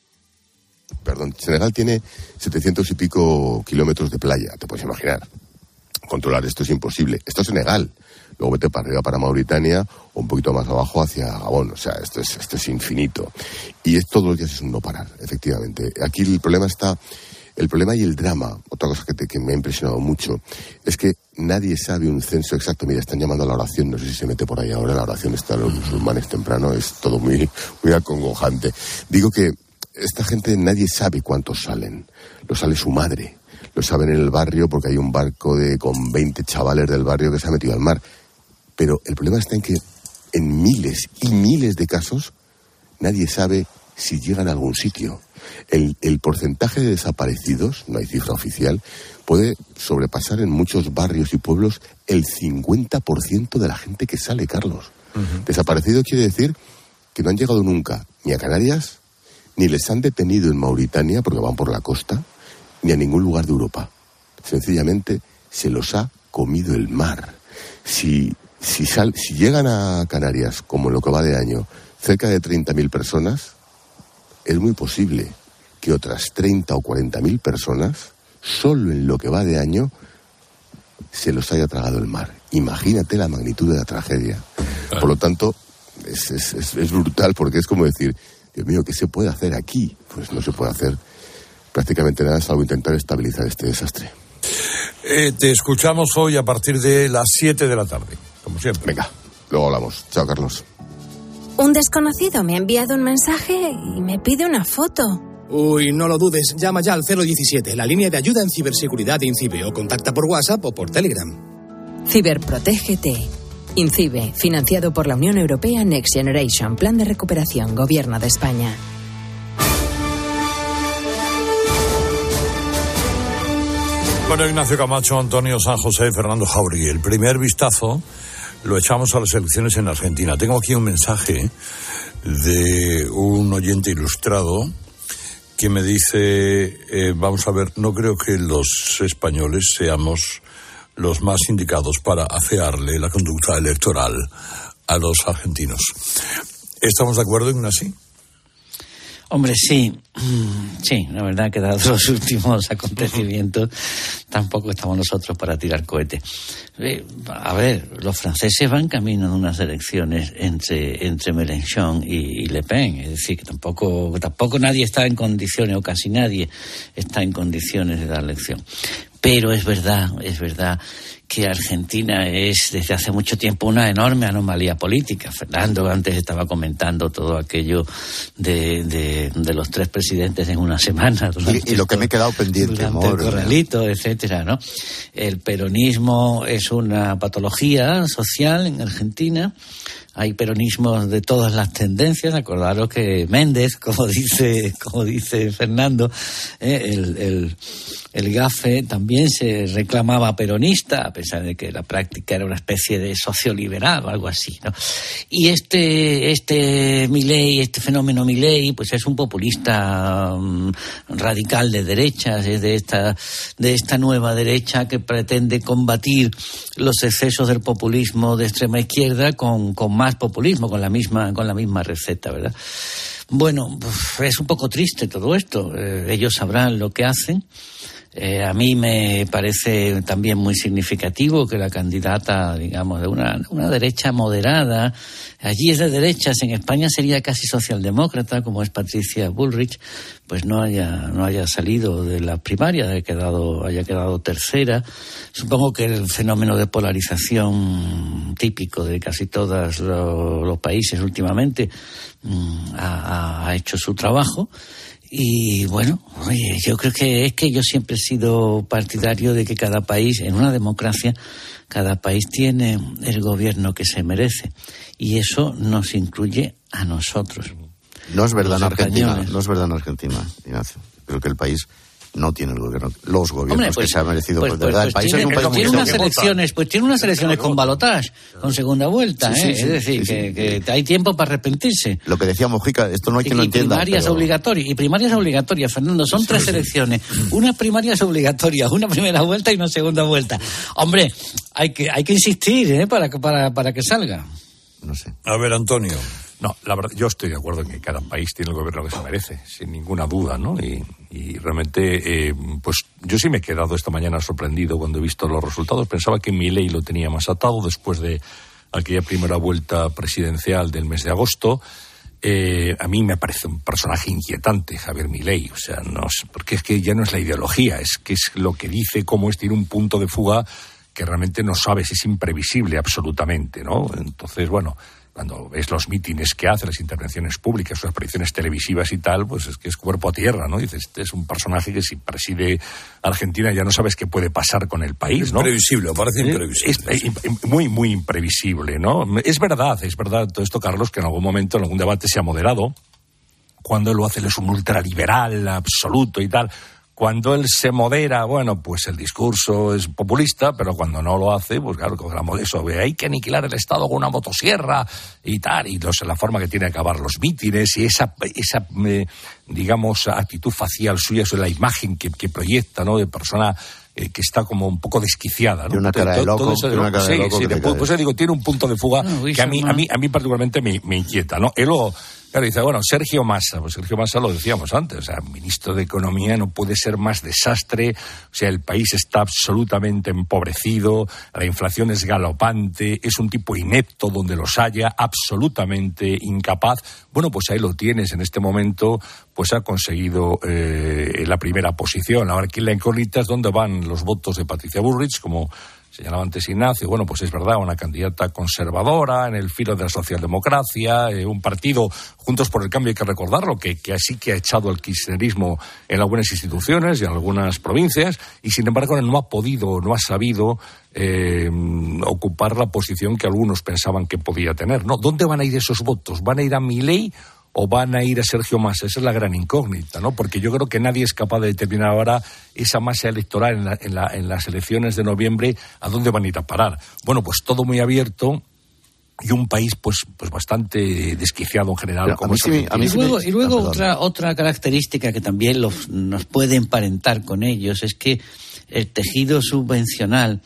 perdón, Senegal tiene setecientos y pico kilómetros de playa, te puedes imaginar. Controlar esto es imposible. Esto es Senegal. Luego vete para arriba, para Mauritania, o un poquito más abajo hacia Gabón. O sea, esto es, esto es infinito. Y es todos los días es un no parar, efectivamente. Aquí el problema está, el problema y el drama, otra cosa que, te, que me ha impresionado mucho, es que nadie sabe un censo exacto. Mira, están llamando a la oración, no sé si se mete por ahí ahora, la oración está en los musulmanes temprano, es todo muy, muy acongojante. Digo que esta gente nadie sabe cuántos salen. Lo sale su madre. Lo saben en el barrio porque hay un barco de con veinte chavales del barrio que se ha metido al mar. Pero el problema está en que en miles y miles de casos nadie sabe si llegan a algún sitio. El, el porcentaje de desaparecidos, no hay cifra oficial, puede sobrepasar en muchos barrios y pueblos el cincuenta por ciento de la gente que sale, Carlos. Uh-huh. Desaparecido quiere decir que no han llegado nunca ni a Canarias, ni les han detenido en Mauritania porque van por la costa, ni a ningún lugar de Europa. Sencillamente se los ha comido el mar. Si, si, sal, si llegan a Canarias, como en lo que va de año, cerca de treinta mil personas, es muy posible que otras treinta o cuarenta mil personas, solo en lo que va de año, se los haya tragado el mar. Imagínate la magnitud de la tragedia. Por lo tanto, es, es, es, es brutal, porque es como decir, Dios mío, ¿qué se puede hacer aquí? Pues no se puede hacer prácticamente nada, salvo intentar estabilizar este desastre. Eh, te escuchamos hoy a partir de las siete de la tarde, como siempre. Venga, luego hablamos. Chao, Carlos. Un desconocido me ha enviado un mensaje y me pide una foto. Uy, no lo dudes. Llama ya al cero diecisiete, la línea de ayuda en ciberseguridad de INCIBE, o contacta por WhatsApp o por Telegram. Ciberprotégete. INCIBE, financiado por la Unión Europea Next Generation, Plan de Recuperación, Gobierno de España. Bueno, Ignacio Camacho, Antonio San José y Fernando Jauregui. El primer vistazo lo echamos a las elecciones en Argentina. Tengo aquí un mensaje de un oyente ilustrado que me dice, eh, vamos a ver, no creo que los españoles seamos los más indicados para afearle la conducta electoral a los argentinos. ¿Estamos de acuerdo, Ignacio? Hombre, sí, sí, la verdad que dados los últimos acontecimientos, tampoco estamos nosotros para tirar cohetes. Eh, a ver, los franceses van camino de unas elecciones entre entre Mélenchon y, y Le Pen, es decir, que tampoco tampoco nadie está en condiciones, o casi nadie está en condiciones de dar lección. Pero es verdad, es verdad que Argentina es desde hace mucho tiempo una enorme anomalía política. Fernando antes estaba comentando todo aquello de, de, de los tres presidentes en una semana. Y, y lo que me he quedado pendiente, amor, el corralito, etcétera, ¿no? El peronismo es una patología social en Argentina. Hay peronismos de todas las tendencias. Acordaros que Méndez, como dice, como dice Fernando, eh, el, el, el Gafe también se reclamaba peronista, a pesar de que la práctica era una especie de socioliberal o algo así, ¿no? Y este, este Milei, este fenómeno Milei, pues es un populista um, radical de derechas, es de esta, de esta nueva derecha que pretende combatir los excesos del populismo de extrema izquierda con, con más populismo, con la misma, con la misma receta, ¿verdad? Bueno, es un poco triste todo esto. Eh, ellos sabrán lo que hacen. Eh, a mí me parece también muy significativo que la candidata, digamos, de una, una derecha moderada, allí es de derechas, en España sería casi socialdemócrata, como es Patricia Bullrich, pues no haya, no haya salido de la primaria, haya quedado, haya quedado tercera. Supongo que el fenómeno de polarización típico de casi todos los, los países últimamente mmm, ha, ha hecho su trabajo. Y bueno, oye, yo creo que es que yo siempre he sido partidario de que cada país, en una democracia, cada país tiene el gobierno que se merece. Y eso nos incluye a nosotros. No es verdad en Argentina, españoles. no es verdad en Argentina, Ignacio. Creo que el país no tiene el gobierno, los gobiernos Hombre, pues, que se ha merecido. Pues, pues, de verdad, pues, el país tiene, es un país tiene muy unas serio. elecciones, pues tiene unas elecciones con balotaje, con segunda vuelta, Sí, sí, ¿eh? sí, es decir, sí, sí. que, que hay tiempo para arrepentirse. Lo que decía Mojica, esto no hay Y, quien lo y entienda. primarias pero... obligatorias, y primarias obligatorias, Fernando, son tres elecciones, unas primarias obligatorias, una primera vuelta y una segunda vuelta. Hombre, hay que hay que insistir, ¿eh? para, para, para que salga. No sé. A ver, Antonio. No, la verdad, yo estoy de acuerdo en que cada país tiene el gobierno que se merece, sin ninguna duda, ¿no? Y, y realmente, eh, pues yo sí me he quedado esta mañana sorprendido cuando he visto los resultados. Pensaba que Milei lo tenía más atado después de aquella primera vuelta presidencial del mes de agosto. Eh, a mí me parece un personaje inquietante, Javier Milei, o sea, no es, porque es que ya no es la ideología, es que es lo que dice, cómo es, tiene un punto de fuga que realmente no sabes, es imprevisible absolutamente, ¿no? Entonces, bueno, cuando ves los mítines que hace, las intervenciones públicas, sus apariciones televisivas y tal, pues es que es cuerpo a tierra, ¿no? Dices, este es un personaje que si preside Argentina ya no sabes qué puede pasar con el país, ¿no? Imprevisible, parece imprevisible. Es, es muy, muy imprevisible, ¿no? Es verdad, es verdad todo esto, Carlos, que en algún momento, en algún debate se ha moderado. Cuando él lo hace, él es un ultraliberal absoluto y tal. Cuando él se modera, bueno, pues el discurso es populista, pero cuando no lo hace, pues claro, con eso, hay que aniquilar el Estado con una motosierra y tal, y los, la forma que tiene de acabar los mítines y esa, esa eh, digamos, actitud facial suya, eso es la imagen que, que proyecta, ¿no?, de persona eh, que está como un poco desquiciada, ¿no? Tiene una cara de loco, tiene una cara de loco. Sí, sí, pues eso digo, tiene un punto de fuga no, que a mí, a mí, a mí particularmente me, me inquieta, ¿no? Él lo... Claro, dice, bueno, Sergio Massa, pues Sergio Massa lo decíamos antes, o sea, ministro de Economía no puede ser más desastre, o sea, el país está absolutamente empobrecido, la inflación es galopante, es un tipo inepto donde los haya, absolutamente incapaz. Bueno, pues ahí lo tienes, en este momento, pues ha conseguido eh, la primera posición. Ahora aquí la incógnita es dónde van los votos de Patricia Bullrich, como señalaba antes Ignacio, bueno, pues es verdad, una candidata conservadora, en el filo de la socialdemocracia, eh, un partido, Juntos por el Cambio, hay que recordarlo, que, que así que ha echado al kirchnerismo en algunas instituciones y en algunas provincias, y sin embargo no ha podido, no ha sabido eh, ocupar la posición que algunos pensaban que podía tener, ¿no? ¿Dónde van a ir esos votos? ¿Van a ir a Milei o van a ir a Sergio Massa? Esa es la gran incógnita, ¿no? Porque yo creo que nadie es capaz de determinar ahora esa masa electoral en, la, en, la, en las elecciones de noviembre, a dónde van a ir a parar. Bueno, pues todo muy abierto y un país pues pues bastante desquiciado en general. Pero como a mí sí, a mí y luego, y luego ah, otra otra característica que también los, nos puede emparentar con ellos es que el tejido subvencional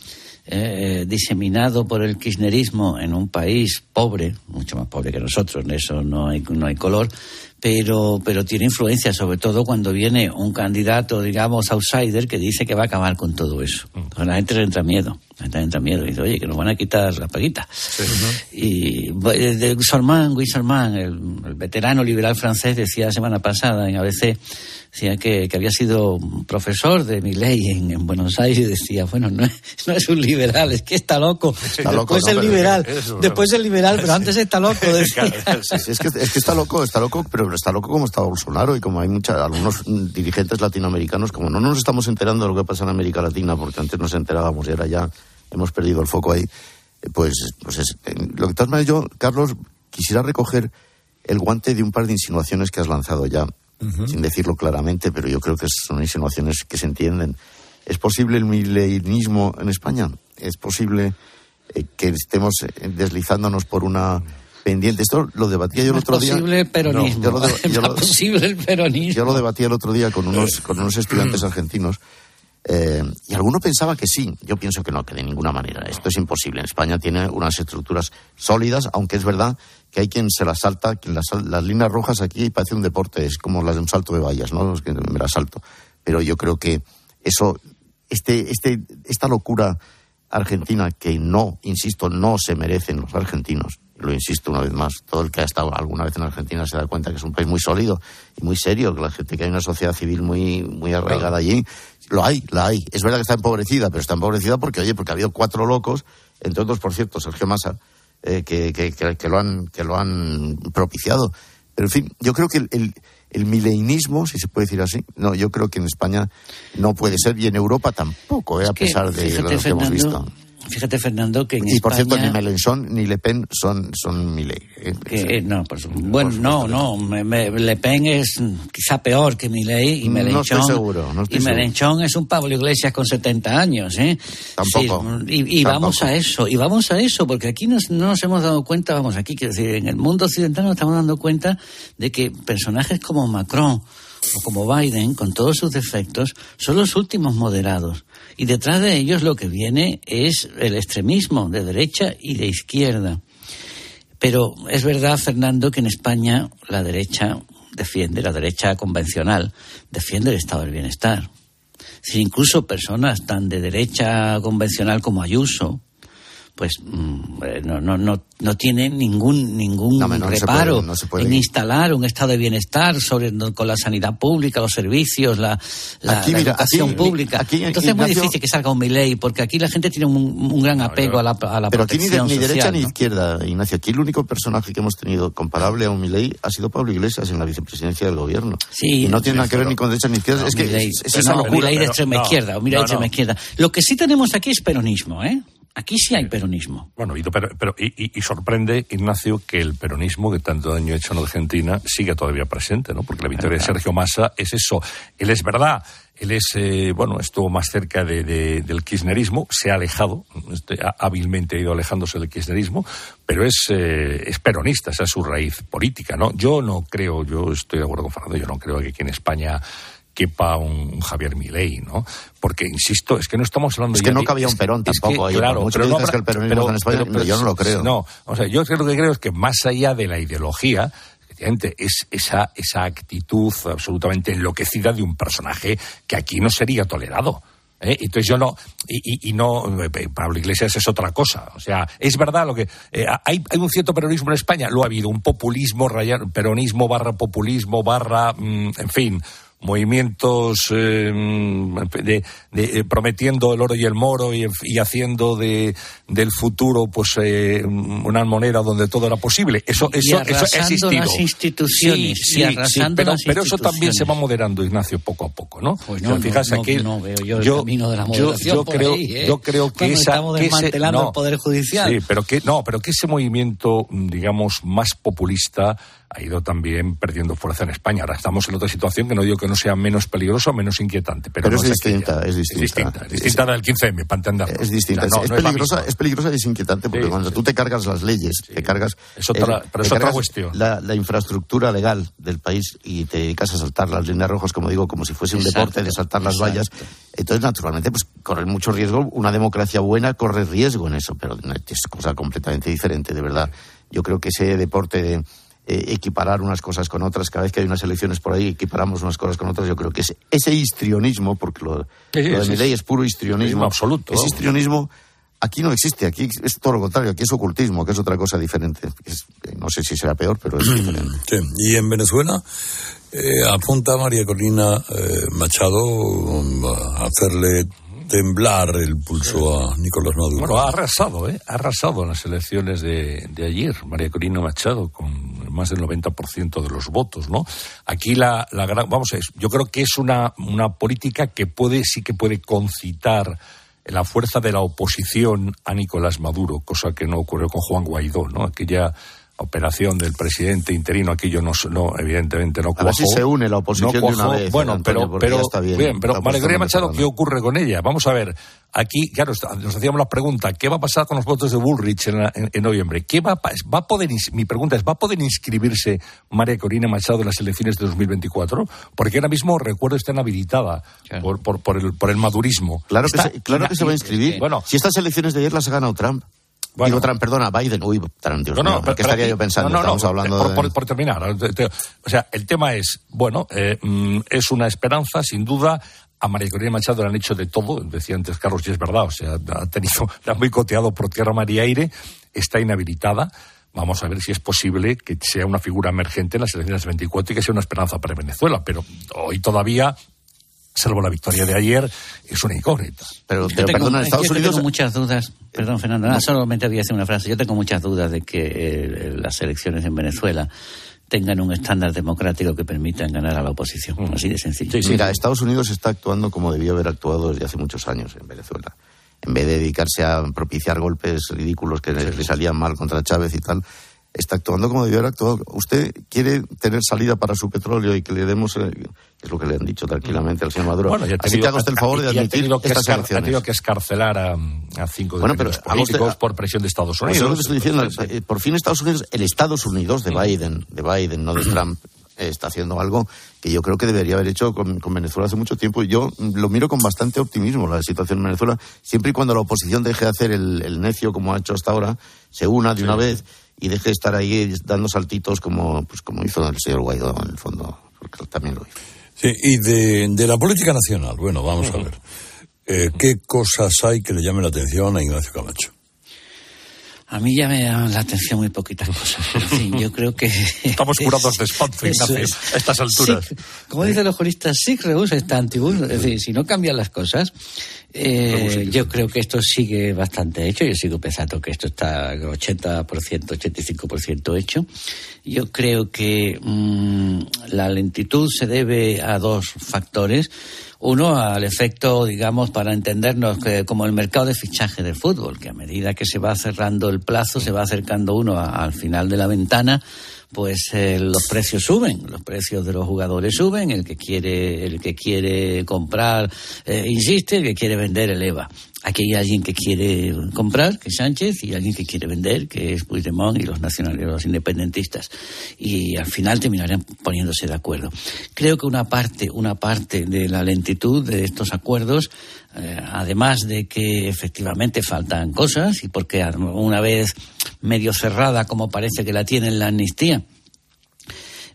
Eh, diseminado por el kirchnerismo en un país pobre, mucho más pobre que nosotros, en eso no hay, no hay color, pero, pero tiene influencia, sobre todo cuando viene un candidato, digamos, outsider, que dice que va a acabar con todo eso. Entonces, la gente le entra miedo, la gente le entra miedo y dice, oye, que nos van a quitar la paguita. Sí, uh-huh. Y de Sorman, Guy Sorman, el, el veterano liberal francés, decía la semana pasada en A B C, decía que, que había sido profesor de Milei en, en Buenos Aires, y decía, bueno, no es, no es un liberal, es que está loco. Está loco, después no, el liberal, eso, después el liberal, pero antes está loco. Decía. Sí, es, que, es que está loco, está loco, pero está loco como está Bolsonaro y como hay mucha, algunos dirigentes latinoamericanos, como no nos estamos enterando de lo que pasa en América Latina, porque antes nos enterábamos y ahora ya hemos perdido el foco ahí, pues, pues es, lo que tal manera yo, Carlos, quisiera recoger el guante de un par de insinuaciones que has lanzado ya. Uh-huh. Sin decirlo claramente, pero yo creo que son insinuaciones que se entienden. ¿Es posible el mileinismo en España? ¿Es posible eh, que estemos deslizándonos por una pendiente? Esto lo debatía yo el otro día. ¿Es posible el peronismo? No, yo lo de, yo ¿Es lo, posible el peronismo? Yo lo debatía el otro día con unos, con unos estudiantes argentinos. Eh, y alguno pensaba que sí. Yo pienso que no, que de ninguna manera. Esto es imposible. En España tiene unas estructuras sólidas, aunque es verdad que hay quien se las salta, quien las, las líneas rojas aquí parece un deporte, es como las de un salto de vallas, ¿no? Los que me las salto. Pero yo creo que eso, este, este, esta locura argentina que no, insisto, no se merecen los argentinos, lo insisto una vez más, todo el que ha estado alguna vez en Argentina se da cuenta que es un país muy sólido y muy serio, que la gente, que hay una sociedad civil muy, muy arraigada allí. Lo hay, la hay. Es verdad que está empobrecida, pero está empobrecida porque, oye, porque ha habido cuatro locos, entre otros, por cierto, Sergio Massa, eh, que, que, que, que lo han, que lo han propiciado. Pero, en fin, yo creo que el, el, el mileinismo, si se puede decir así, no, yo creo que en España no puede ser, y en Europa tampoco, eh, a pesar de lo que hemos visto. Fíjate, Fernando, que en y por España... cierto, ni Mélenchon ni Le Pen son, son Milei. Eh, que, no, por su... bueno, por no, no. Me, me, Le Pen es quizá peor que Milei y Mélenchon. No estoy seguro. No estoy y Mélenchon es un Pablo Iglesias con setenta años, ¿eh? Tampoco. Sí, y y tampoco. vamos a eso, y vamos a eso, porque aquí nos, no nos hemos dado cuenta, vamos, aquí, quiero decir, en el mundo occidental nos estamos dando cuenta de que personajes como Macron o como Biden, con todos sus defectos, son los últimos moderados. Y detrás de ellos lo que viene es el extremismo de derecha y de izquierda. Pero es verdad, Fernando, que en España la derecha defiende, la derecha convencional, defiende el estado del bienestar. Si incluso personas tan de derecha convencional como Ayuso, pues no no no no tiene ningún ningún no, no reparo se puede, no se puede. en instalar un estado de bienestar sobre con la sanidad pública, los servicios, la, la, aquí, la mira, educación aquí, pública. Aquí, Entonces Ignacio, es muy difícil que salga un Milei, porque aquí la gente tiene un, un gran apego a la, a la pero protección aquí ni, de, ni social, derecha ¿no? ni izquierda, Ignacio. Aquí el único personaje que hemos tenido comparable a un Milei ha sido Pablo Iglesias en la vicepresidencia del gobierno. Sí, y no tiene sí, nada que ver pero, ni con derecha ni izquierda. No, es que Milei, es, es esa no, locura. Milei de extrema no, izquierda, o Milei no, de extrema no. izquierda. Lo que sí tenemos aquí es peronismo, ¿eh? Aquí sí hay peronismo. Bueno, y, pero, pero, y, y sorprende, Ignacio, que el peronismo que tanto daño ha hecho en Argentina sigue todavía presente, ¿no? Porque la victoria de Sergio Massa es eso. Él es verdad, él es, eh, bueno, estuvo más cerca de, de, del kirchnerismo, se ha alejado, este, ha, hábilmente ha ido alejándose del kirchnerismo, pero es, eh, es peronista, esa es su raíz política, ¿no? Yo no creo, yo estoy de acuerdo con Fernando, yo no creo que aquí en España quepa un, un Javier Milei, ¿no? Porque, insisto, es que no estamos hablando... Es que ya no de, cabía un Perón tampoco. Que, ahí, claro, muchos pero dices no, que el peronismo pero, en España, pero, pero, yo no lo creo. No, o sea, yo lo que creo es que más allá de la ideología, efectivamente, es esa, esa actitud absolutamente enloquecida de un personaje que aquí no sería tolerado. ¿Eh? Entonces yo no, y, y, y no, Pablo Iglesias es otra cosa, o sea, es verdad lo que, eh, hay, hay un cierto peronismo en España, lo ha habido, un populismo, peronismo barra populismo barra, mm, en fin, movimientos eh, de, de, eh, prometiendo el oro y el moro y, y haciendo de del futuro pues eh, una moneda donde todo era posible. Eso eso eso ha existido. Las instituciones, sí, sí, sí, pero, las pero eso también instituciones. se va moderando, Ignacio, poco a poco, ¿no? Pues no, si fijas no, aquí, no, no veo yo el yo, camino de la moderación yo, yo por creo, ahí, ¿eh? yo creo que Cuando esa estamos que desmantelando ese, no, el Poder Judicial. Sí, pero que no, pero que ese movimiento, digamos, más populista ha ido también perdiendo fuerza en España. Ahora estamos en otra situación que no digo que no sea menos peligrosa o menos inquietante, pero, pero no es, es, distinta, es distinta, es distinta. Es distinta a la del quince eme, para entenderlo. Es distinta. O sea, no, es, no peligrosa, es, es peligrosa y es inquietante porque sí, cuando sí. tú te cargas las leyes, sí. te cargas... Es otra, el, pero es otra cuestión. La, la infraestructura legal del país y te dedicas a saltar las líneas rojas, como digo, como si fuese un exacto, deporte de saltar las exacto. vallas. Entonces, naturalmente, pues corre mucho riesgo. Una democracia buena corre riesgo en eso, pero es cosa completamente diferente, de verdad. Yo creo que ese deporte de eh, equiparar unas cosas con otras, cada vez que hay unas elecciones por ahí, equiparamos unas cosas con otras, yo creo que ese, ese histrionismo, porque lo, sí, lo de mi ley es puro histrionismo, absoluto. Ese histrionismo aquí no existe, aquí es todo lo contrario, aquí es ocultismo, que es otra cosa diferente. Es, no sé si será peor, pero es diferente. Sí. Y en Venezuela eh, apunta María Corina eh, Machado um, a hacerle temblar el pulso a Nicolás Maduro. Bueno, ha arrasado, ¿eh? Ha arrasado en las elecciones de, de ayer, María Corina Machado, con más del noventa por ciento de los votos, ¿no? Aquí la, la gran... Vamos a ver, yo creo que es una, una política que puede, sí que puede concitar la fuerza de la oposición a Nicolás Maduro, cosa que no ocurrió con Juan Guaidó, ¿no? Aquella operación del presidente interino, aquello no, no evidentemente no cuajó. A ver si se une la oposición no cuajó, de una vez. Bueno, Antonio, pero, pero, está bien, bien, pero María Corina Machado, ¿qué ocurre con ella? Vamos a ver, aquí, claro, nos hacíamos la pregunta, ¿qué va a pasar con los votos de Bullrich en, la, en, en noviembre? ¿Qué va, va a poder, mi pregunta es, ¿va a poder inscribirse María Corina Machado en las elecciones de dos mil veinticuatro? Porque ahora mismo, recuerdo, está inhabilitada claro. por, por, por, el, por el madurismo. Claro, está, que, se, claro que se va a inscribir. Bueno, si estas elecciones de ayer las ha ganado Trump. Bueno, Digo, Trump, perdona, Biden. Uy, Trump, Dios no, no, mío, pero, ¿qué estaría aquí, yo pensando? No, no, Estamos no, hablando por, de... por, por terminar. O sea, el tema es, bueno, eh, es una esperanza, sin duda. A María Corina Machado le han hecho de todo, decía antes Carlos, y es verdad, o sea, ha tenido, la han boicoteado por tierra, mar y aire, está inhabilitada. Vamos a ver si es posible que sea una figura emergente en las elecciones del veinticuatro y que sea una esperanza para Venezuela, pero hoy todavía, salvo la victoria de ayer, es una incógnita. Pero, pero tengo, perdón, en Estados Unidos... Tengo muchas dudas, perdón, Fernando, no, solamente voy a hacer una frase. Yo tengo muchas dudas de que eh, las elecciones en Venezuela tengan un estándar democrático que permitan ganar a la oposición, mm. así de sencillo. Sí, sí. Mira, Estados Unidos está actuando como debió haber actuado desde hace muchos años en Venezuela. En vez de dedicarse a propiciar golpes ridículos que sí, le salían mal contra Chávez y tal, está actuando como debió haber actuado. Usted quiere tener salida para su petróleo y que le demos, eh, que es lo que le han dicho tranquilamente al señor Maduro. Bueno, ya así que haga usted el favor de admitir estas escar- elecciones. Ha tenido que escarcelar a, a cinco bueno, pero políticos usted, por presión de Estados Unidos. Eso es lo que estoy diciendo. Sí. Por fin Estados Unidos, el Estados Unidos de Biden, de Biden, no de Trump, está haciendo algo que yo creo que debería haber hecho con, con Venezuela hace mucho tiempo. Y yo lo miro con bastante optimismo, la situación en Venezuela, siempre y cuando la oposición deje de hacer el, el necio como ha hecho hasta ahora, se una de sí. una vez y deje de estar ahí dando saltitos como, pues, como hizo el señor Guaidó, en el fondo, porque él también lo hizo. Sí, y de, de la política nacional, bueno, vamos uh-huh. a ver. Eh, ¿Qué cosas hay que le llamen la atención a Ignacio Camacho? A mí ya me llaman la atención muy poquitas cosas. En fin, yo creo que... Estamos curados de espanto, Ignacio, es, a estas alturas. Sí, como dicen los juristas, sic rebus stantibus. Es decir, si no cambian las cosas, eh, yo creo que esto sigue bastante hecho. Yo sigo pensando que esto está ochenta por ciento, ochenta y cinco por ciento hecho. Yo creo que mmm, la lentitud se debe a dos factores. Uno, al efecto, digamos, para entendernos, que como el mercado de fichaje de fútbol, que a medida que se va cerrando el plazo, se va acercando uno a, al final de la ventana, pues eh, los precios suben, los precios de los jugadores suben, el que quiere, el que quiere comprar eh, insiste, el que quiere vender eleva. Aquí hay alguien que quiere comprar, que es Sánchez, y alguien que quiere vender, que es Puigdemont y los nacionales, los independentistas. Y al final terminarán poniéndose de acuerdo. Creo que una parte, una parte de la lentitud de estos acuerdos, eh, además de que efectivamente faltan cosas, y porque una vez medio cerrada, como parece que la tienen la amnistía,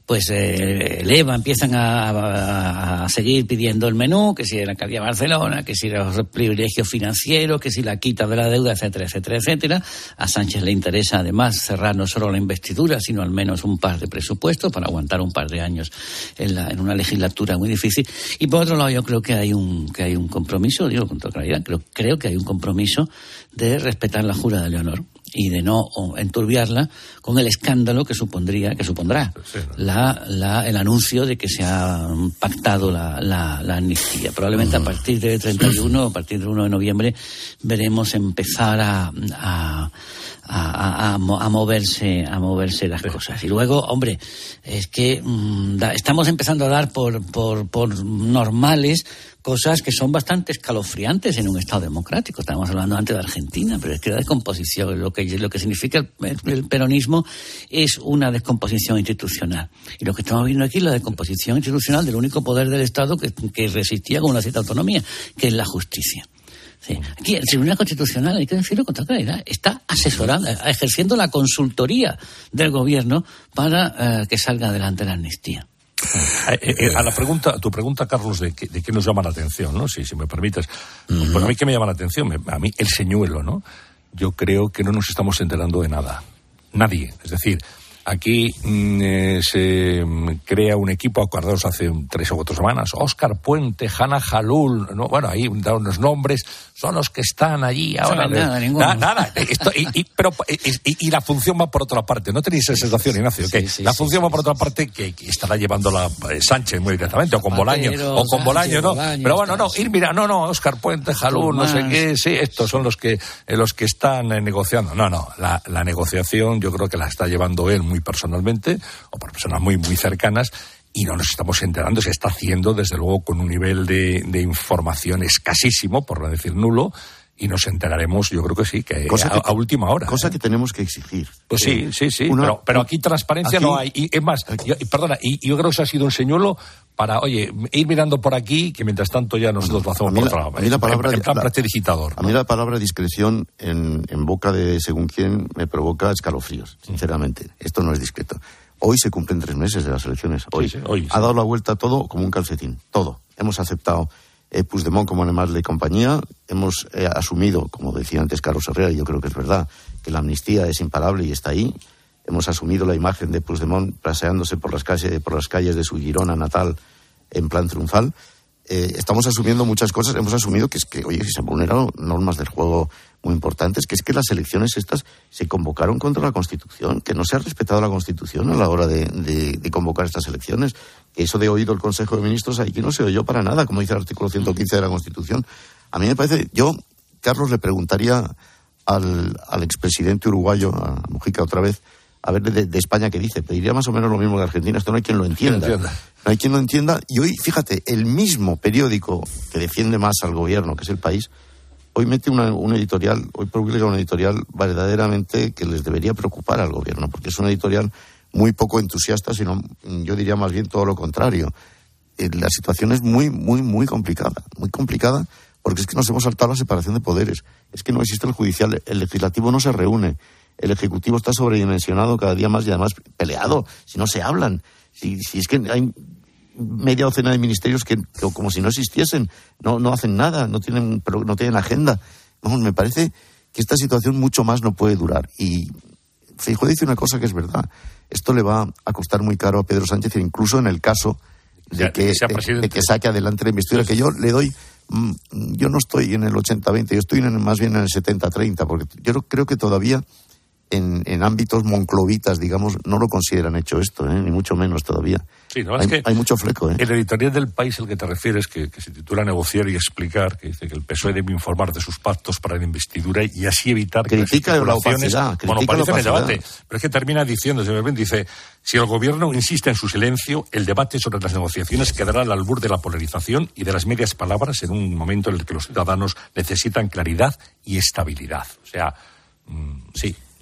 pues eh, eleva, empiezan a, a, a seguir pidiendo el menú, que si la alcaldía de Barcelona, que si los privilegios financieros, que si la quita de la deuda, etcétera, etcétera, etcétera. A Sánchez le interesa además cerrar no solo la investidura, sino al menos un par de presupuestos para aguantar un par de años en, la, en una legislatura muy difícil. Y por otro lado, yo creo que hay un que hay un compromiso, digo con toda claridad, creo, creo que hay un compromiso de respetar la jura de Leonor y de no enturbiarla con el escándalo que supondría, que supondrá la, la, el anuncio de que se ha pactado la, la, la amnistía. Probablemente a partir de treinta y uno, a partir del uno de noviembre, veremos empezar a, a A, a, a moverse a moverse las cosas. Y luego, hombre, es que mmm, da, estamos empezando a dar por, por, por normales cosas que son bastante escalofriantes en un Estado democrático. Estábamos hablando antes de Argentina, pero es que la descomposición, lo que, lo que significa el, el peronismo es una descomposición institucional. Y lo que estamos viendo aquí es la descomposición institucional del único poder del Estado que, que resistía con una cierta autonomía, que es la justicia. Sí. Aquí el Tribunal Constitucional, hay que decirlo con toda claridad, está asesorando, ejerciendo la consultoría del gobierno para uh, que salga adelante la amnistía. Eh, eh, a la pregunta, a tu pregunta, Carlos, de, que, de qué nos llama la atención, ¿no? Si, si me permites. Uh-huh. Pues a mí qué me llama la atención, me, a mí el señuelo, ¿no? Yo creo que no nos estamos enterando de nada. Nadie. Es decir, aquí mm, eh, se crea un equipo, acordados hace un, tres o cuatro semanas, Óscar Puente, Hanna Jalul, ¿no? Bueno, ahí dan unos nombres, son los que están allí ahora. No, nada, ninguno. Na, nada, esto, y, y, pero, y, y la función va por otra parte, ¿no tenéis esa sensación, Ignacio? Sí, que sí, la función sí, va por otra parte que, que estará llevando la eh, Sánchez muy directamente, o con Bolaño, o con Bolaño, ¿no? Bolaño, pero bueno, no, ir, mira, no, no, Óscar Puente, Jalul, no sé qué, sí, estos son los que, eh, los que están eh, negociando. No, no, la, la negociación yo creo que la está llevando él muy personalmente, o por personas muy, muy cercanas, y no nos estamos enterando, se está haciendo desde luego con un nivel de, de información escasísimo, por no decir nulo, y nos enteraremos, yo creo que sí, que, cosa a, que a última hora. Cosa ¿eh? que tenemos que exigir. Pues sí, eh, sí, sí, una, pero, pero aquí transparencia aquí, no hay. Y es más, yo, perdona, y yo creo que eso ha sido un señuelo para, oye, ir mirando por aquí, que mientras tanto ya nosotros lo hacemos por otro lado. A mí la palabra, en, en plan la, prestidigitador, ¿no? A mí la palabra discreción en, en boca de según quién me provoca escalofríos, sinceramente. Esto no es discreto. Hoy se cumplen tres meses de las elecciones. Hoy, sí, sí, hoy sí. Ha dado la vuelta todo como un calcetín. Todo. Hemos aceptado eh, Puigdemont como animal de compañía. Hemos eh, asumido, como decía antes Carlos Herrera, y yo creo que es verdad, que la amnistía es imparable y está ahí. Hemos asumido la imagen de Puigdemont paseándose por las calles, por las calles de su Girona natal en plan triunfal. Eh, estamos asumiendo muchas cosas. Hemos asumido que es que, oye, si se han vulnerado normas del juego muy importantes, que es que las elecciones estas se convocaron contra la Constitución, que no se ha respetado la Constitución a la hora de, de, de convocar estas elecciones, que eso de oído el Consejo de Ministros aquí no se oyó para nada, como dice el artículo ciento quince de la Constitución. A mí me parece, yo, Carlos, le preguntaría al, al expresidente uruguayo, a Mujica otra vez, a ver de, de España qué dice. Pediría más o menos lo mismo que Argentina. Esto no hay quien lo entienda. No hay quien lo entienda. Y hoy, fíjate, el mismo periódico que defiende más al gobierno, que es El País, hoy mete una, un editorial, hoy publica un editorial verdaderamente que les debería preocupar al gobierno, porque es un editorial muy poco entusiasta, sino yo diría más bien todo lo contrario. Eh, la situación es muy, muy, muy complicada. Muy complicada porque es que nos hemos saltado la separación de poderes. Es que no existe el judicial. El legislativo no se reúne. El Ejecutivo está sobredimensionado cada día más y además peleado, si no se hablan. Si, si es que hay media docena de ministerios que, que como si no existiesen, no, no hacen nada, no tienen, no tienen agenda. Vamos, me parece que esta situación mucho más no puede durar. Y Feijóo dice una cosa que es verdad. Esto le va a costar muy caro a Pedro Sánchez, incluso en el caso de, ya, que, de, de que saque adelante la investidura, sí, que yo le doy... Yo no estoy en el ochenta veinte, yo estoy en, más bien en el setenta treinta, porque yo creo que todavía... En, en ámbitos monclovitas, digamos, no lo consideran hecho esto, ¿eh? Ni mucho menos todavía. Sí, no, hay, es que hay mucho fleco, ¿eh? El editorial del País al que te refieres, que, que se titula Negociar y Explicar, que dice que el P S O E debe informar de sus pactos para la investidura y así evitar que critica las la opacidad, monopolicen el debate. Pero es que termina diciendo, simplemente dice, si el gobierno insiste en su silencio, el debate sobre las negociaciones quedará al albur de la polarización y de las medias palabras en un momento en el que los ciudadanos necesitan claridad y estabilidad. O sea, mmm, sí.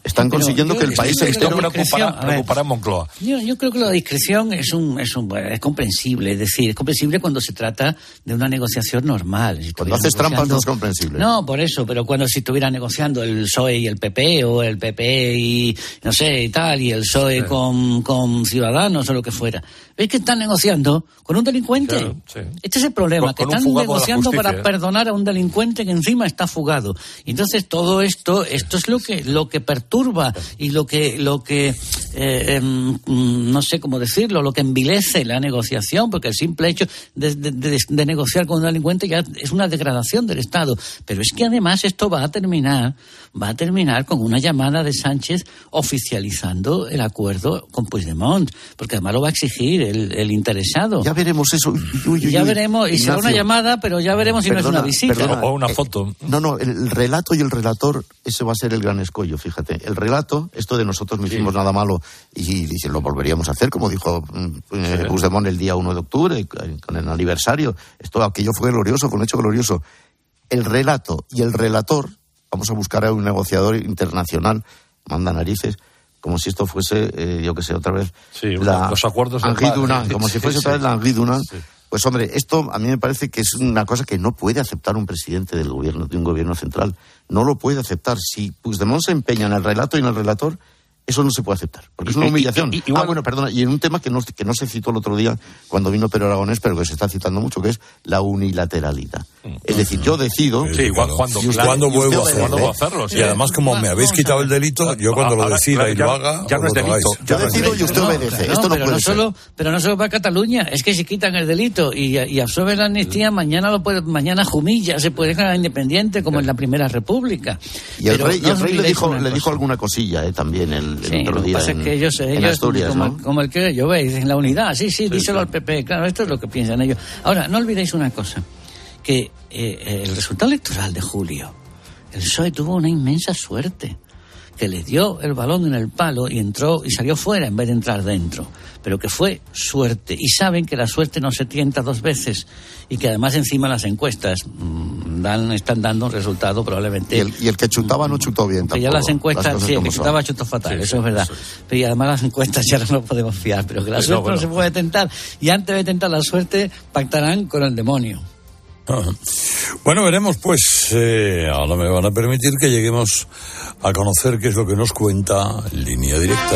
Están Pero consiguiendo yo- que el es país que entero... la discreción- a ver, Preocupará a Moncloa. Yo, yo creo que la discreción es un, es un es comprensible, es decir, es comprensible cuando se trata de una negociación normal. Si Cuando estuviera haces trampas negociando- no es comprensible. No, por eso, pero cuando si estuviera negociando el P S O E y el P P, o el P P y no sé, y tal, y el P S O E Sí. con, con Ciudadanos o lo que fuera. Es que están negociando con un delincuente. Claro, sí. Este es el problema, Con- que con un están fugado de la negociando justicia, para ¿eh? perdonar a un delincuente que encima está fugado. Y entonces todo esto, esto es lo que lo que perturba y lo que lo que eh, em, mm, no sé cómo decirlo, lo que envilece la negociación, porque el simple hecho de, de- de- de negociar con un delincuente ya es una degradación del Estado. Pero es que además esto va a terminar, va a terminar con una llamada de Sánchez oficializando el acuerdo con Puigdemont, porque además lo va a exigir el, el interesado. Ya veremos eso. Uy, uy, uy, Ya uy. veremos, y será una Ignacio, llamada, pero ya veremos si no es perdona, una visita. perdona. O una Eh, foto. No, no, el, el relato y el relator, ese va a ser el gran escollo, fíjate. El relato, esto de nosotros no hicimos nada malo y, y se lo volveríamos a hacer, como dijo mm, eh, Puigdemont el día uno de octubre, con el aniversario. Esto, aquello fue glorioso, fue un hecho glorioso. El relato y el relator, vamos a buscar a un negociador internacional, manda narices, como si esto fuese, eh, yo que sé, otra vez, Sí, una- los acuerdos de Henri paz. Dunant, como Sí, si fuese sí. otra vez la Henri Dunant. Pues hombre, esto a mí me parece que es una cosa que no puede aceptar un presidente del gobierno, de un gobierno central. No lo puede aceptar. Si Puigdemont se empeña en el relato y en el relator, eso no se puede aceptar, porque es una Y- y- humillación. y- igual- Ah, bueno, perdona, y en un tema que no, que no se citó el otro día cuando vino Pedro Aragonés, pero que se está citando mucho, que es la unilateralidad. Es decir, yo decido... Sí, igual, cuando, y usted- claro, ¿Cuándo y usted vuelvo a obedece. hacerlo? ¿Cuándo hacerlo? Sí. Y además, como me habéis quitado el delito, yo cuando lo Ahora, decida y claro, lo ya- haga, ya no os es lo delito. hagáis. Yo decido y usted No, obedece. claro, Esto no pero puede no ser. solo, pero no solo para Cataluña, es que si quitan el delito y, y absorben la amnistía, mañana lo puede, mañana Jumilla se puede dejar independiente como en la Primera República. Y el Pero rey, y no el os rey le olvidéis dijo, una le cosa. dijo alguna cosilla eh, también el, el Sí, otro lo que día pasa en, es que ellos, en ellos Asturias, como, ¿no? como el que yo veis, en la unidad, sí, sí, díselo al P P, claro, esto es lo que piensan ellos. Ahora, no olvidéis una cosa, que eh, el resultado electoral de julio, el P S O E tuvo una inmensa suerte, que le dio el balón en el palo y entró y salió fuera en vez de entrar dentro, pero que fue suerte, y saben que la suerte no se tienta dos veces, y que además encima las encuestas mmm, dan, están dando un resultado probablemente... Y el, y el que chutaba no chutó bien Que ya tampoco, las encuestas, cosas sí, el como que son. chutaba chutó fatal, Sí, eso sí, es verdad. eso es. Pero y además las encuestas ya no nos podemos fiar, pero que la Pues suerte no, bueno. no se puede tentar. Y antes de tentar la suerte, pactarán con el demonio. Ajá. Bueno, veremos pues, eh, ahora me van a permitir que lleguemos a conocer qué es lo que nos cuenta Línea Directa.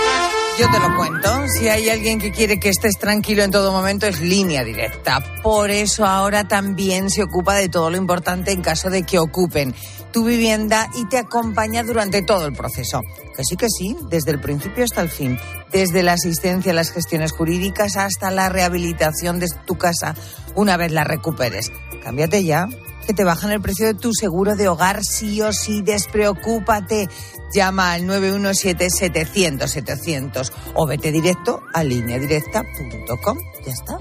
Yo te lo cuento. Si hay alguien que quiere que estés tranquilo en todo momento, es Línea Directa. Por eso ahora también se ocupa de todo lo importante en caso de que ocupen tu vivienda y te acompaña durante todo el proceso. Que sí, que sí, desde el principio hasta el fin. Desde la asistencia a las gestiones jurídicas hasta la rehabilitación de tu casa una vez la recuperes. Cámbiate ya, que te bajan el precio de tu seguro de hogar sí o sí. Despreocúpate. Llama al nueve uno siete, setecientos, setecientos o vete directo a línea directa punto com. Ya está.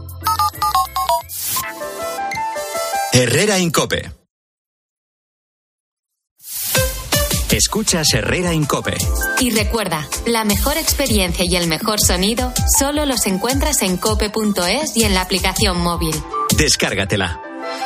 Herrera Incope. Escuchas Herrera Incope. Y recuerda, la mejor experiencia y el mejor sonido solo los encuentras en cope punto es y en la aplicación móvil. Descárgatela.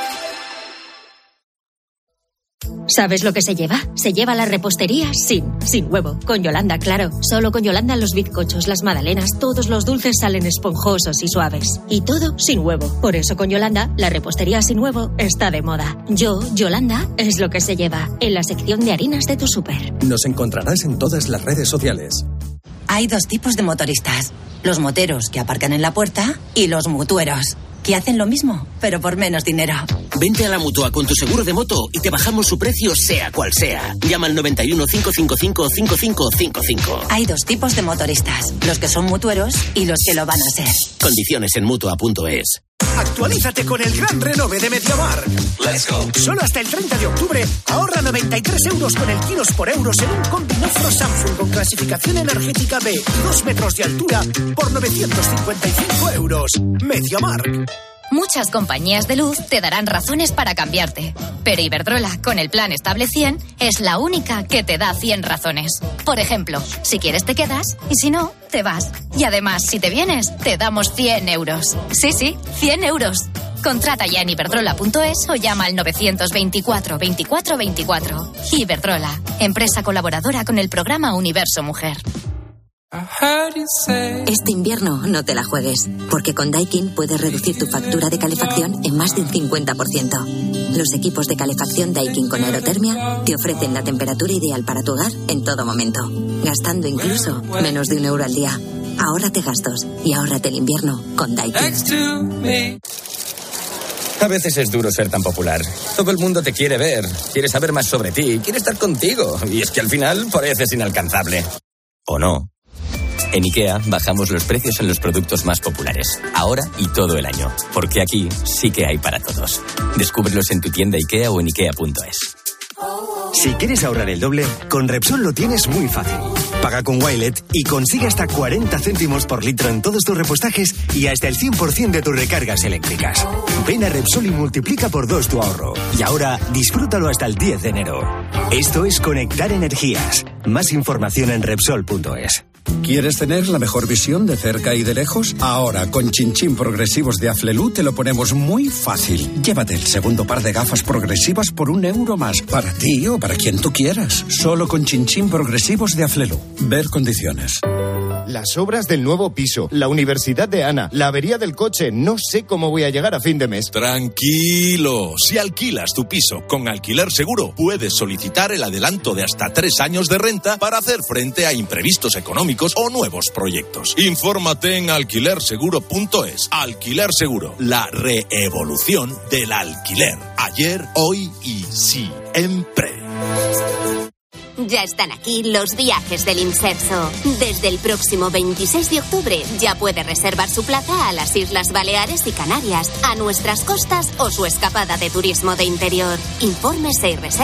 ¿Sabes lo que se lleva? Se lleva la repostería sin, sin huevo. Con Yolanda, claro. Solo con Yolanda los bizcochos, las magdalenas, todos los dulces salen esponjosos y suaves. Y todo sin huevo. Por eso con Yolanda, la repostería sin huevo está de moda. Yo, Yolanda, es lo que se lleva. En la sección de harinas de tu súper. Nos encontrarás en todas las redes sociales. Hay dos tipos de motoristas. Los moteros que aparcan en la puerta y los mutueros, que hacen lo mismo, pero por menos dinero. Vente a la Mutua con tu seguro de moto y te bajamos su precio sea cual sea. Llama al noventa y uno, cinco cinco cinco, cinco cinco cinco cinco. Hay dos tipos de motoristas, los que son mutueros y los que lo van a ser. Condiciones en Mutua punto es. Actualízate con el gran renove de MediaMarkt. Let's go. Solo hasta el treinta de octubre ahorra noventa y tres euros con el kilos por euros en un combinofro Samsung con clasificación energética B y dos metros de altura por novecientos cincuenta y cinco euros. MediaMarkt. Muchas compañías de luz te darán razones para cambiarte, pero Iberdrola, con el plan Estable cien, es la única que te da cien razones. Por ejemplo, si quieres te quedas y si no, te vas. Y además, si te vienes, te damos cien euros. Sí, sí, cien euros. Contrata ya en iberdrola punto es o llama al novecientos veinticuatro veinticuatro veinticuatro. Iberdrola, empresa colaboradora con el programa Universo Mujer. Este invierno no te la juegues, porque con Daikin puedes reducir tu factura de calefacción en más de un cincuenta por ciento. Los equipos de calefacción Daikin con aerotermia te ofrecen la temperatura ideal para tu hogar en todo momento, gastando incluso menos de un euro al día. Ahórrate gastos y ahórrate el invierno con Daikin. A veces es duro ser tan popular. Todo el mundo te quiere ver, quiere saber más sobre ti, quiere estar contigo. Y es que al final pareces inalcanzable. ¿O no? En IKEA bajamos los precios en los productos más populares, ahora y todo el año, porque aquí sí que hay para todos. Descúbrelos en tu tienda IKEA o en ikea punto es. Si quieres ahorrar el doble, con Repsol lo tienes muy fácil. Paga con Wilet y consigue hasta cuarenta céntimos por litro en todos tus repostajes y hasta el cien por ciento de tus recargas eléctricas. Ven a Repsol y multiplica por dos tu ahorro. Y ahora, disfrútalo hasta el diez de enero. Esto es Conectar Energías. Más información en Repsol punto es. ¿Quieres tener la mejor visión de cerca y de lejos? Ahora, con Chinchín progresivos de Aflelu te lo ponemos muy fácil. Llévate el segundo par de gafas progresivas por un euro más, para ti o para quien tú quieras. Solo con Chinchín progresivos de Aflelu. Ver condiciones. Las obras del nuevo piso, la universidad de Ana, la avería del coche, no sé cómo voy a llegar a fin de mes. Tranquilo, si alquilas tu piso con Alquiler Seguro, puedes solicitar el adelanto de hasta tres años de renta para hacer frente a imprevistos económicos o nuevos proyectos. Infórmate en alquiler seguro punto es. Alquiler Seguro, la reevolución del alquiler. Ayer, hoy y siempre. Ya están aquí los viajes del Inserso. Desde el próximo veintiséis de octubre ya puede reservar su plaza a las Islas Baleares y Canarias, a nuestras costas o su escapada de turismo de interior. Infórmese y reserve